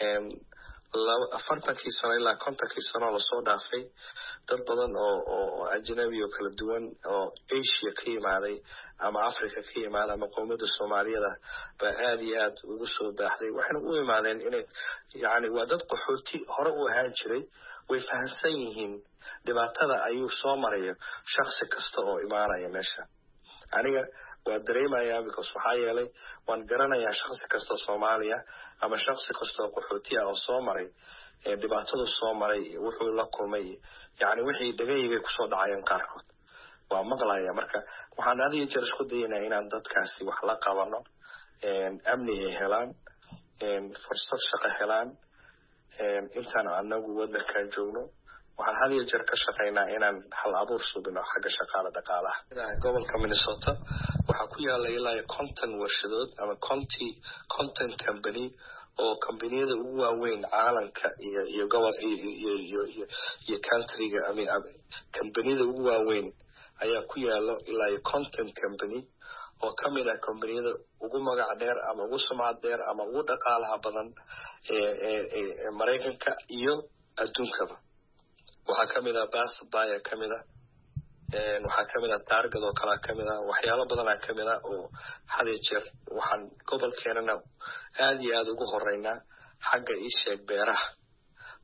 40 sano ilaa 50 sano la soo dhaafay dad badan oo ajnabi oo kala duwan oo Asia ka yimaaday ama Africa ka yimaaday ama qowmiyadda Soomaaliyada baa aad iyo aad ugu soo baaxday waxayna u imaadeen inay waa dad qaxooti hore u ahaan jiray way fahansan yihiin dhibaatada ayuu soo marayo shakhsi kasta oo imaanaya meesha aniga waa dareemayaa because waxaa yeelay waan garanayaa shakhsi kasta Soomaaliya ama shakhsi kasta oo qaxooti ah oo soo maray dhibaatadu soo maray wuxuu la kulmay wixii dhagayga ku soo dhacayeen qaarkood waa maqlaaya marka waxaan aad iyo jeer isku dayaynaa inaan dadkaasi wax la qabano amni ay helaan fursad shaqo helaan intaan anagu wadankan joogno waxaan had iyo jeer ka shaqeynaa inaan hal abuur subino xagga shaqada dhaqaalaha gobolka Minnesota waxaa ku yaala ilaa 50 warshadood ama content company oo kambaniyada ugu waaweyn caalamka iyo gobol iyo countryga kambaniyada ugu waaweyn ayaa ku yaalo ilaa content company oo kamid ah kambaniyada ugu magac dheer ama ugu sumcad dheer ama ugu dhaqaalaha badan ee Mareykanka iyo adduunkaba waxaa kamid ah Best Buy kamid ah waxaa kamid ah Target oo kala kamid ah waxyaalo badan ayaa kamid ah oo had iyo jeer waxaan gobolkeenana aad iyo aad ugu horeynaa xagga beeraha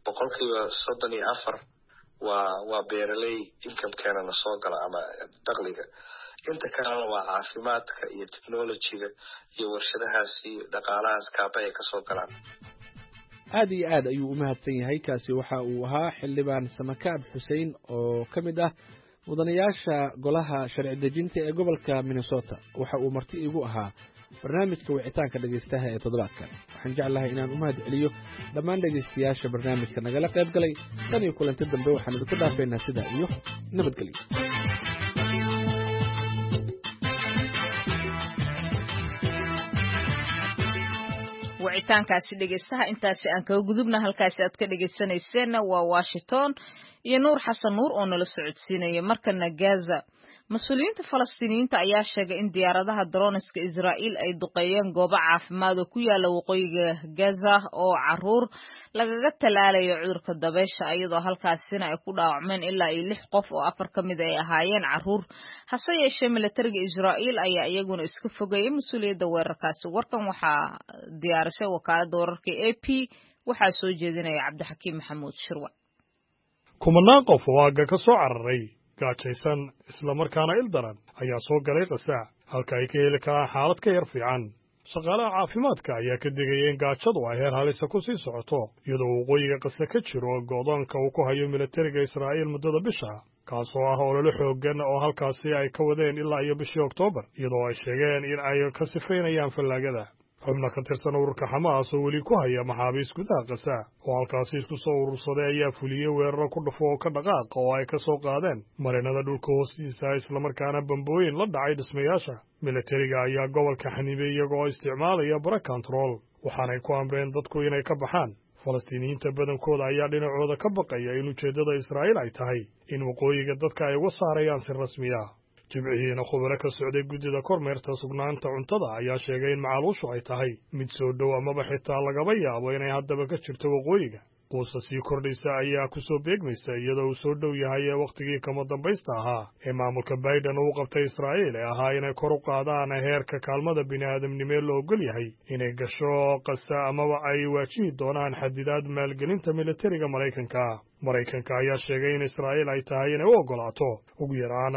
boqolkiiba 34 waa beeraley incomekeena soo gala ama dakhliga inta kalena waa caafimaadka iyo technology-ga iyo warshadahaas iyo dhaqaalahaas kaabay ka soo galaan aad iyo aad ayuu u mahadsan yahay kaasi waxa uu ahaa xildhibaan Samakaab Xuseen oo ka mid ah mudanayaasha golaha sharci dejinta ee gobolka Minnesota waxa uu marti igu ahaa barnaamijka wicitaanka dhageystaha ee toddobaadkan waxaan jeclahay inaan u mahad celiyo dhammaan dhageystayaasha barnaamijka nagala qayb galay tan iyo kulanti dambe waxaan idinku dhaafeynaa sidaa iyo nabadgelyo wicitaankaasi dhegeystaha intaasi aan kaga gudubna halkaasi aad ka dhegeysanayseena waa Washington iyo Nuur Xasan Nuur oo nala socodsiinaya markana Gaza mas'uuliyiinta Falastiiniyiinta ayaa sheegay in diyaaradaha droniska Israa'iil ay duqeeyeen goobo caafimaad oo ku yaala waqooyiga Gaza oo caruur lagaga talaalayo cudurka dabaysha iyadoo halkaasina ay ku dhaawacmeen ilaa 6 qof oo 4 kamid ay ahaayeen caruur hase yeeshee militariga Israa'iil ayaa iyaguna iska fogeeyay mas'uuliyadda weerarkaasi warkan waxaa diyaarisay wakaaladda wararka AP waxaa soo jeedinaya Cabdixakiim Maxamuud Shirwa kumanaan qof oo aaga ka soo cararay gaajaysan isla markaana ildaran ayaa soo galay qasaac halka ay ka heli karaan xaalad ka yar fiican shaqaalaha caafimaadka ayaa ka digaya in gaajadu ay heer halisa ku sii socoto iyadoo waqooyiga qasa ka jiro go'doonka uu ku hayo militariga Israa'iil muddada bisha kaasoo ah olole xooggan oo halkaasi ay ka wadeen ilaa iyo bishii Oktoobar iyadoo ay sheegeen in ay ka sifaynayaan fallaagada xubno ka tirsan ururka Xamaas oo weli ku haya maxaabiis gudaha qasa oo halkaasi isku soo urursaday ayaa fuliyay weeraro ku dhufo oo ka dhaqaaq oo ay ka soo qaadeen marinada dhulka hoostiisa isla markaana bambooyin la dhacay dhismayaasha militariga ayaa gobolka xanibay iyagoo isticmaalaya bara control waxaanay ku amreen dadku inay ka baxaan Falastiiniyiinta badankooda ayaa dhinacooda ka baqaya in ujeedada Israa'iil ay tahay in waqooyiga dadka ay uga saarayaan si rasmi ah jimcihiina khubaro ka socday guddida kormeerta sugnaanta cuntada ayaa sheegay in macaluushu ay tahay mid soo dhow amaba xitaa lagaba yaabo inay haddaba ka jirto waqooyiga quusta sii kordhaysa ayaa ku soo beegmaysa iyadoo uu soo dhow yahay wakhtigii kama dambaysta ahaa ee maamulka Biden uu qabtay Israa'iil ee ahaa inay kor u qaadaan heerka kaalmada bini'aadamnimo loo ogol yahay inay gasho qasa amaba ay waajihi doonaan xadidaad maalgelinta militariga Maraykanka ayaa sheegay in Israa'iil ay tahay inay u ogolaato ugu yaraan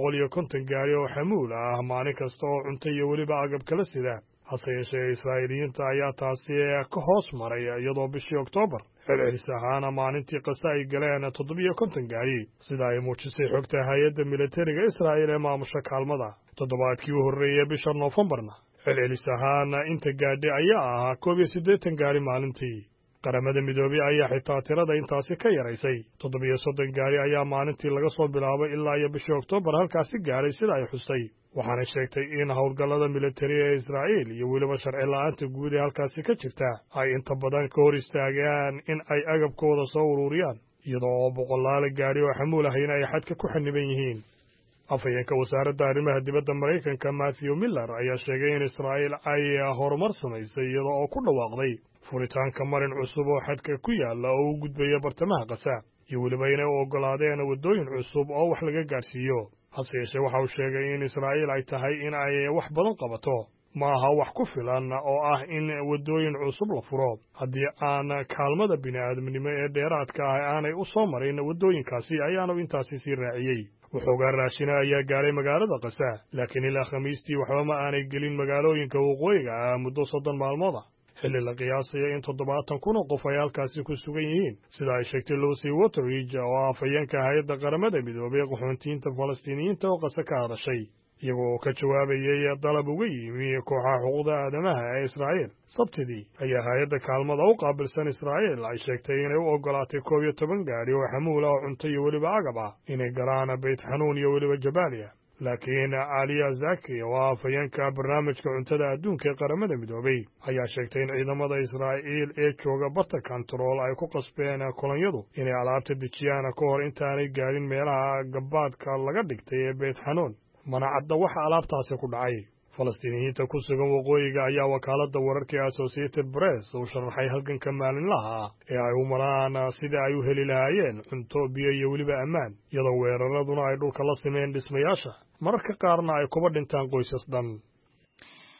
350 gaari oo xamuul ah maalin kasta oo cunto iyo weliba agab kala sida hase yeeshee Israa'iiliyiinta ayaa taasi ka hoos maray iyadoo bishii Oktoobar celcelis ahaan maalintii qasa ay galeen 750 gaari sida ay muujisay xogta hay'adda militariga Israa'iil ee maamusha kaalmada toddobaadkii u horreeyay bisha Noofambarna celcelis ahaan inta gaadhi ayaa ahaa 180 gaari maalintii qaramada midoobay ayaa xitaa tirada intaasi ka yaraysay 730 gaari ayaa maalintii laga soo bilaabay ilaa iyo bishii Oktoobar halkaasi gaaray sida ay xusay waxaana sheegtay in howlgallada militari ee Israa'iil iyo weliba sharci la'aanta guud ee halkaasi ka jirta ay inta badan ka hor istaagaan in ay agabkooda soo ururiyaan iyadoo boqolaal gaari oo xamuul ah in ay xadka ku xaniban yihiin afhayeenka wasaaradda arrimaha dibadda Maraykanka Matthew Miller ayaa sheegay in Israa'iil ay horumar samaysay iyadoo oo ku dhawaaqday furitaanka marin cusub oo xadka ku yaala oo u gudbaya bartamaha qasa iyo weliba inay u ogolaadeen waddooyin cusub oo wax laga gaarsiiyo hase yeeshee waxa uu sheegay in Israa'iil ay tahay in ay wax badan qabato ma aha wax ku filan oo ah in waddooyin cusub la furo haddii aan kaalmada bini'aadamnimo ee dheeraadka ah aanay u soo marin waddooyinkaasi ayaanu intaasi sii raaciyey waxoogaa raashina ayaa gaaray magaalada qasa laakiin ilaa khamiistii waxba ma aanay gelin magaalooyinka waqooyiga ah muddo 30 maalmood xilli la qiyaasaya in 70,000 qof ay halkaasi ku sugan yihiin sida ay sheegtay Lucy Wateridge oo afhayeenka hay'adda qaramada midoobay qaxoontiinta Falastiiniyiinta oo qasa ka hadashay iyagoo ka jawaabayay dalab uga yimi kooxaha xuquuqda aadamaha ee Israa'iil sabtidii ayaa hay'adda kaalmada u qaabilsan Israa'iil ay sheegtay inay u ogolaatay 11 gaari oo xamuul ah oo cunto iyo weliba agab ah inay galaan Beit Xanuun iyo weliba Jabaaliya laakiin Aliya Zaki oo afhayeenka barnaamijka cuntada adduunka ee qaramada midoobay ayaa sheegtay in ciidamada Israa'iil ee jooga barta control ay ku qasbeen kolonyadu inay alaabta dejiyaan ka hor intaanay gaarin meelaha gabaadka laga dhigtay ee Beit Xanuun mana cadda waxa alaabtaasi ku dhacay Falastiiniyiinta ku sugan waqooyiga ayaa wakaaladda wararka Associated Press u sharaxay halganka maalinlaha ah ee ay u maraan sidii ay u heli lahaayeen cunto biyo iyo weliba ammaan iyadoo weeraraduna ay dhulka la simeen dhismayaasha mararka qaarna ay kuba dhintaan qoysas dhan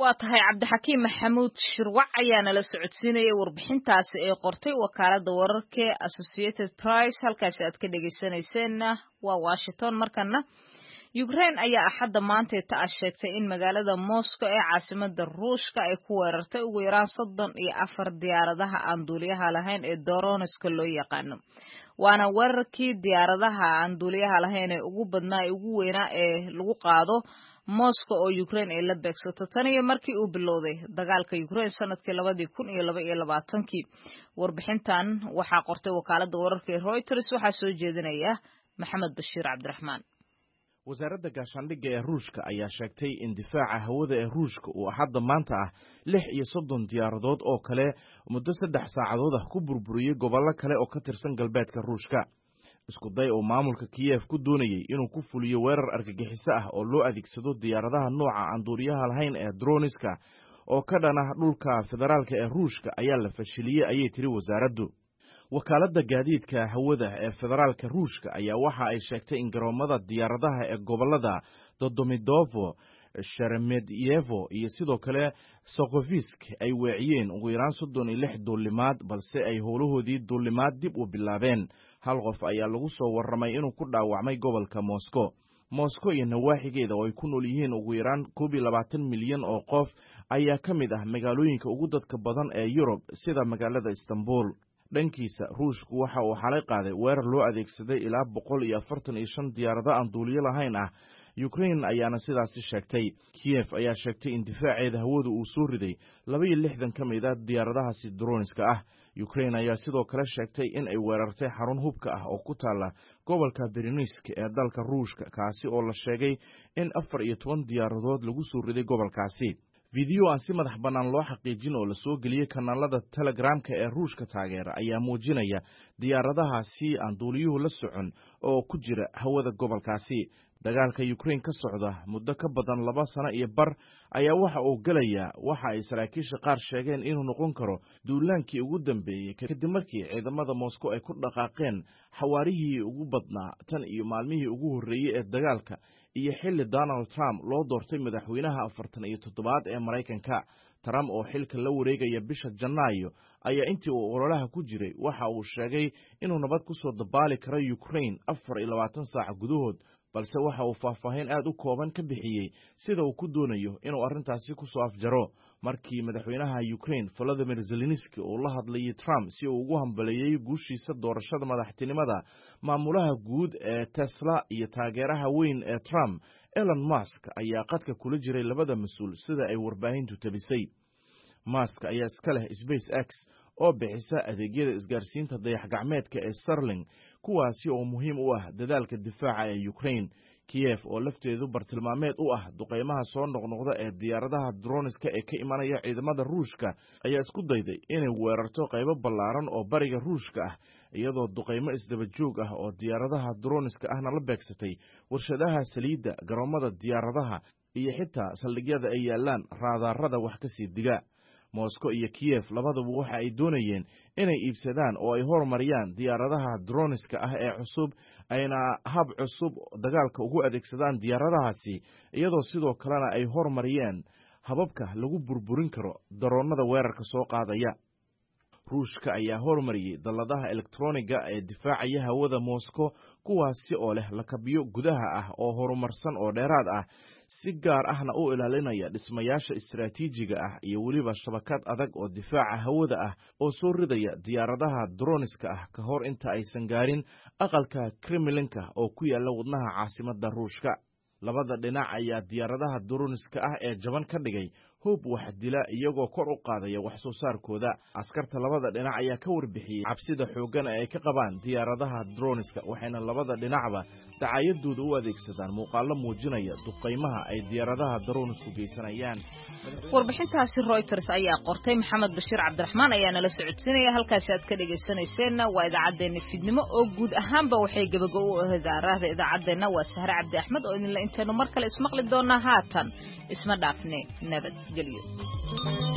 waa tahay cabdixakiim maxamuud shirwac ayaana la socodsiinayay warbixintaasi ee qortay wakaalada wararka Associated Press halkaasi aad ka dhageysanayseena waa Washington markana Ukraine ayaa axadda maanta ta sheegtay in magaalada Moscow ee caasimadda Ruushka ay ku weerartay ugu yaraan 34 diyaaradaha aan duuliyaha lahayn ee Dronska loo yaqaano waana weerarkii diyaaradaha aan duuliyaha lahayn ee ugu badnaa ugu weynaa ee lagu qaado Moscow oo Ukraine ay la beegsato tan iyo markii uu bilowday dagaalka Ukraine sanadkii 2022 warbixintan waxaa qortay wakaalada wararka Reuters waxaa soo jeedinaya Maxamed Bashiir Cabdiraxmaan wasaaradda gaashaandhigga ee Ruushka ayaa sheegtay in difaaca hawada ee Ruushka uu hadda maanta 36 diyaaradood oo kale muddo 3 saacadood ku burburiyay gobollo kale oo ka tirsan galbeedka Ruushka isku day oo maamulka Kiev ku doonayay inuu ku fuliyo weerar argagixiso ah oo loo adeegsado diyaaradaha nooca aan duuliyaha lahayn ee Dronska oo ka dhana dhulka federaalka ee Ruushka ayaa la fashiliyay ayay tiri wasaaraddu wakaalada gaadiidka hawada ee federaalka Ruushka ayaa waxa ay sheegtay in garoomada diyaaradaha ee gobolada Domodedovo Sheremetyevo iyo sidoo kale Sokovisk ay weeciyeen ugu yaraan 36 duulimaad balse ay howlahoodii duulimaad dib u bilaabeen hal qof ayaa lagu soo warramay inuu ku dhaawacmay gobolka Moscow iyo nawaaxigeeda oo ay ku nool yihiin ugu yaraan 22 milyan oo qof ayaa ka mid ah magaalooyinka ugu dadka badan ee Yurub sida magaalada Istanbul dhankiisa Ruushku waxa uu xalay qaaday weerar loo adeegsaday ilaa 145 diyaarado aan duuliye lahayn ah Ukraine ayaana sidaas sheegtay Kiev ayaa sheegtay in difaaceeda hawadu uu soo riday 62 ka mid ah diyaaradahaasi Dronska ah Ukraine ayaa sidoo kale sheegtay in ay weerartay xarun hubka ah oo ku taala gobolka Bryansk ee dalka Ruushka kaasi oo la sheegay in 14 diyaaradood lagu soo riday gobolkaasi video aan si madax banaan loo xaqiijin oo la soo geliyay kanaalada Telegramka ee Ruushka taageera ayaa muujinaya diyaaradahaasi aan duuliyuhu la socon oo ku jira hawada gobolkaasi dagaalka Ukraine ka socda muddo ka badan 2 sano iyo bar ayaa waxa uu galaya waxa ay saraakiisha qaar sheegeen inuu noqon karo duulaankii ugu dambeeyay kadib markii ciidamada Moscow ay ku dhaqaaqeen xawaarihii ugu badnaa tan iyo maalmihii ugu horeeyay ee dagaalka iyo xilli Donald Trump loo doortay madaxweynaha 47 ee Mareykanka Trump oo xilka la wareegaya bisha Janaayo ayaa intii uu ololaha ku jiray waxa uu sheegay inuu nabad ku soo dabaali karo Ukraine 24 saac gudahood balse waxa uu faahfaahin aad u kooban ka bixiyay sida uu ku doonayo inuu arintaasi ku soo afjaro markii madaxweynaha Ukraine Volodymyr Zelensky uu la hadlayay Trump si uu ugu hambaleeyay guushiisa doorashada madaxtinimada maamulaha guud ee Tesla iyo taageeraha weyn ee Trump Elon Musk ayaa qadka kula jiray labada mas'uul sida ay warbaahintu tabisay Musk ayaa iska leh SpaceX oo bixisa adeegyada isgaarsiinta dayax-gacmeedka ee Starlink kuwaasi oo muhiim u ah dadaalka difaaca ee Ukraine Kiev oo lafteedu bartilmaameed u ah duqeymaha soo noqnoqda ee diyaaradaha Dronska ee ka imanaya ciidamada Ruushka ayaa isku dayday inay weerarto qaybo ballaaran oo bariga Ruushka ah iyadoo duqeymo isdaba joog ah oo diyaaradaha Dronska ahna la beegsatay warshadaha saliidda garoomada diyaaradaha iyo xitaa saldhigyada ay yaalaan raadarada wax ka sii diga Moscow iyo Kiev labaduba waxa ay doonayeen inay iibsadaan oo ay horumariyaan diyaaradaha Dronska ah ee cusub ayna hab cusub dagaalka ugu adeegsadaan diyaaradahaasi iyadoo sidoo kalena ay horumariyeen hababka lagu burburin karo daroonada weerarka soo qaadaya Ruushka ayaa horumariyay dalladaha elektrooniga ee difaacaya hawada Moscow kuwaasi oo leh lakabyo gudaha ah oo horumarsan oo dheeraad ah si gaar ahna u ilaalinaya dhismayaasha istiraatiijiga ah iyo weliba shabakad adag oo difaaca hawada ah oo soo ridaya diyaaradaha Dronska ah ka hor inta aysan gaarin aqalka Kremlinka oo ku yaala wadnaha caasimadda Ruushka labada dhinac ayaa diyaaradaha Dronska ah ee jaban ka dhigay hub wax dila iyagoo kor u qaadaya wax soo saarkooda askarta labada dhinac ayaa ka warbixiyay cabsida xooggan ee ay ka qabaan diyaaradaha Dronska waxayna labada dhinacba dacayadooda u adeegsadaan muuqaalo muujinaya duqeymaha ay diyaaradaha Dronsku geysanayaan warbixintaasi Reuters ayaa qortay Maxamed Bashiir Cabdiraxmaan ayaa nala socodsiinaya halkaas aad ka dhageysanayseen waa idaacadeena fidnimo oo guud ahaanba waxay gabagabo u ahayd idaacadeena waa Sahra Cabdi Axmed oo idin la inteeno mar kale ismaqli doona haatan isma dhaafne nabad geliyo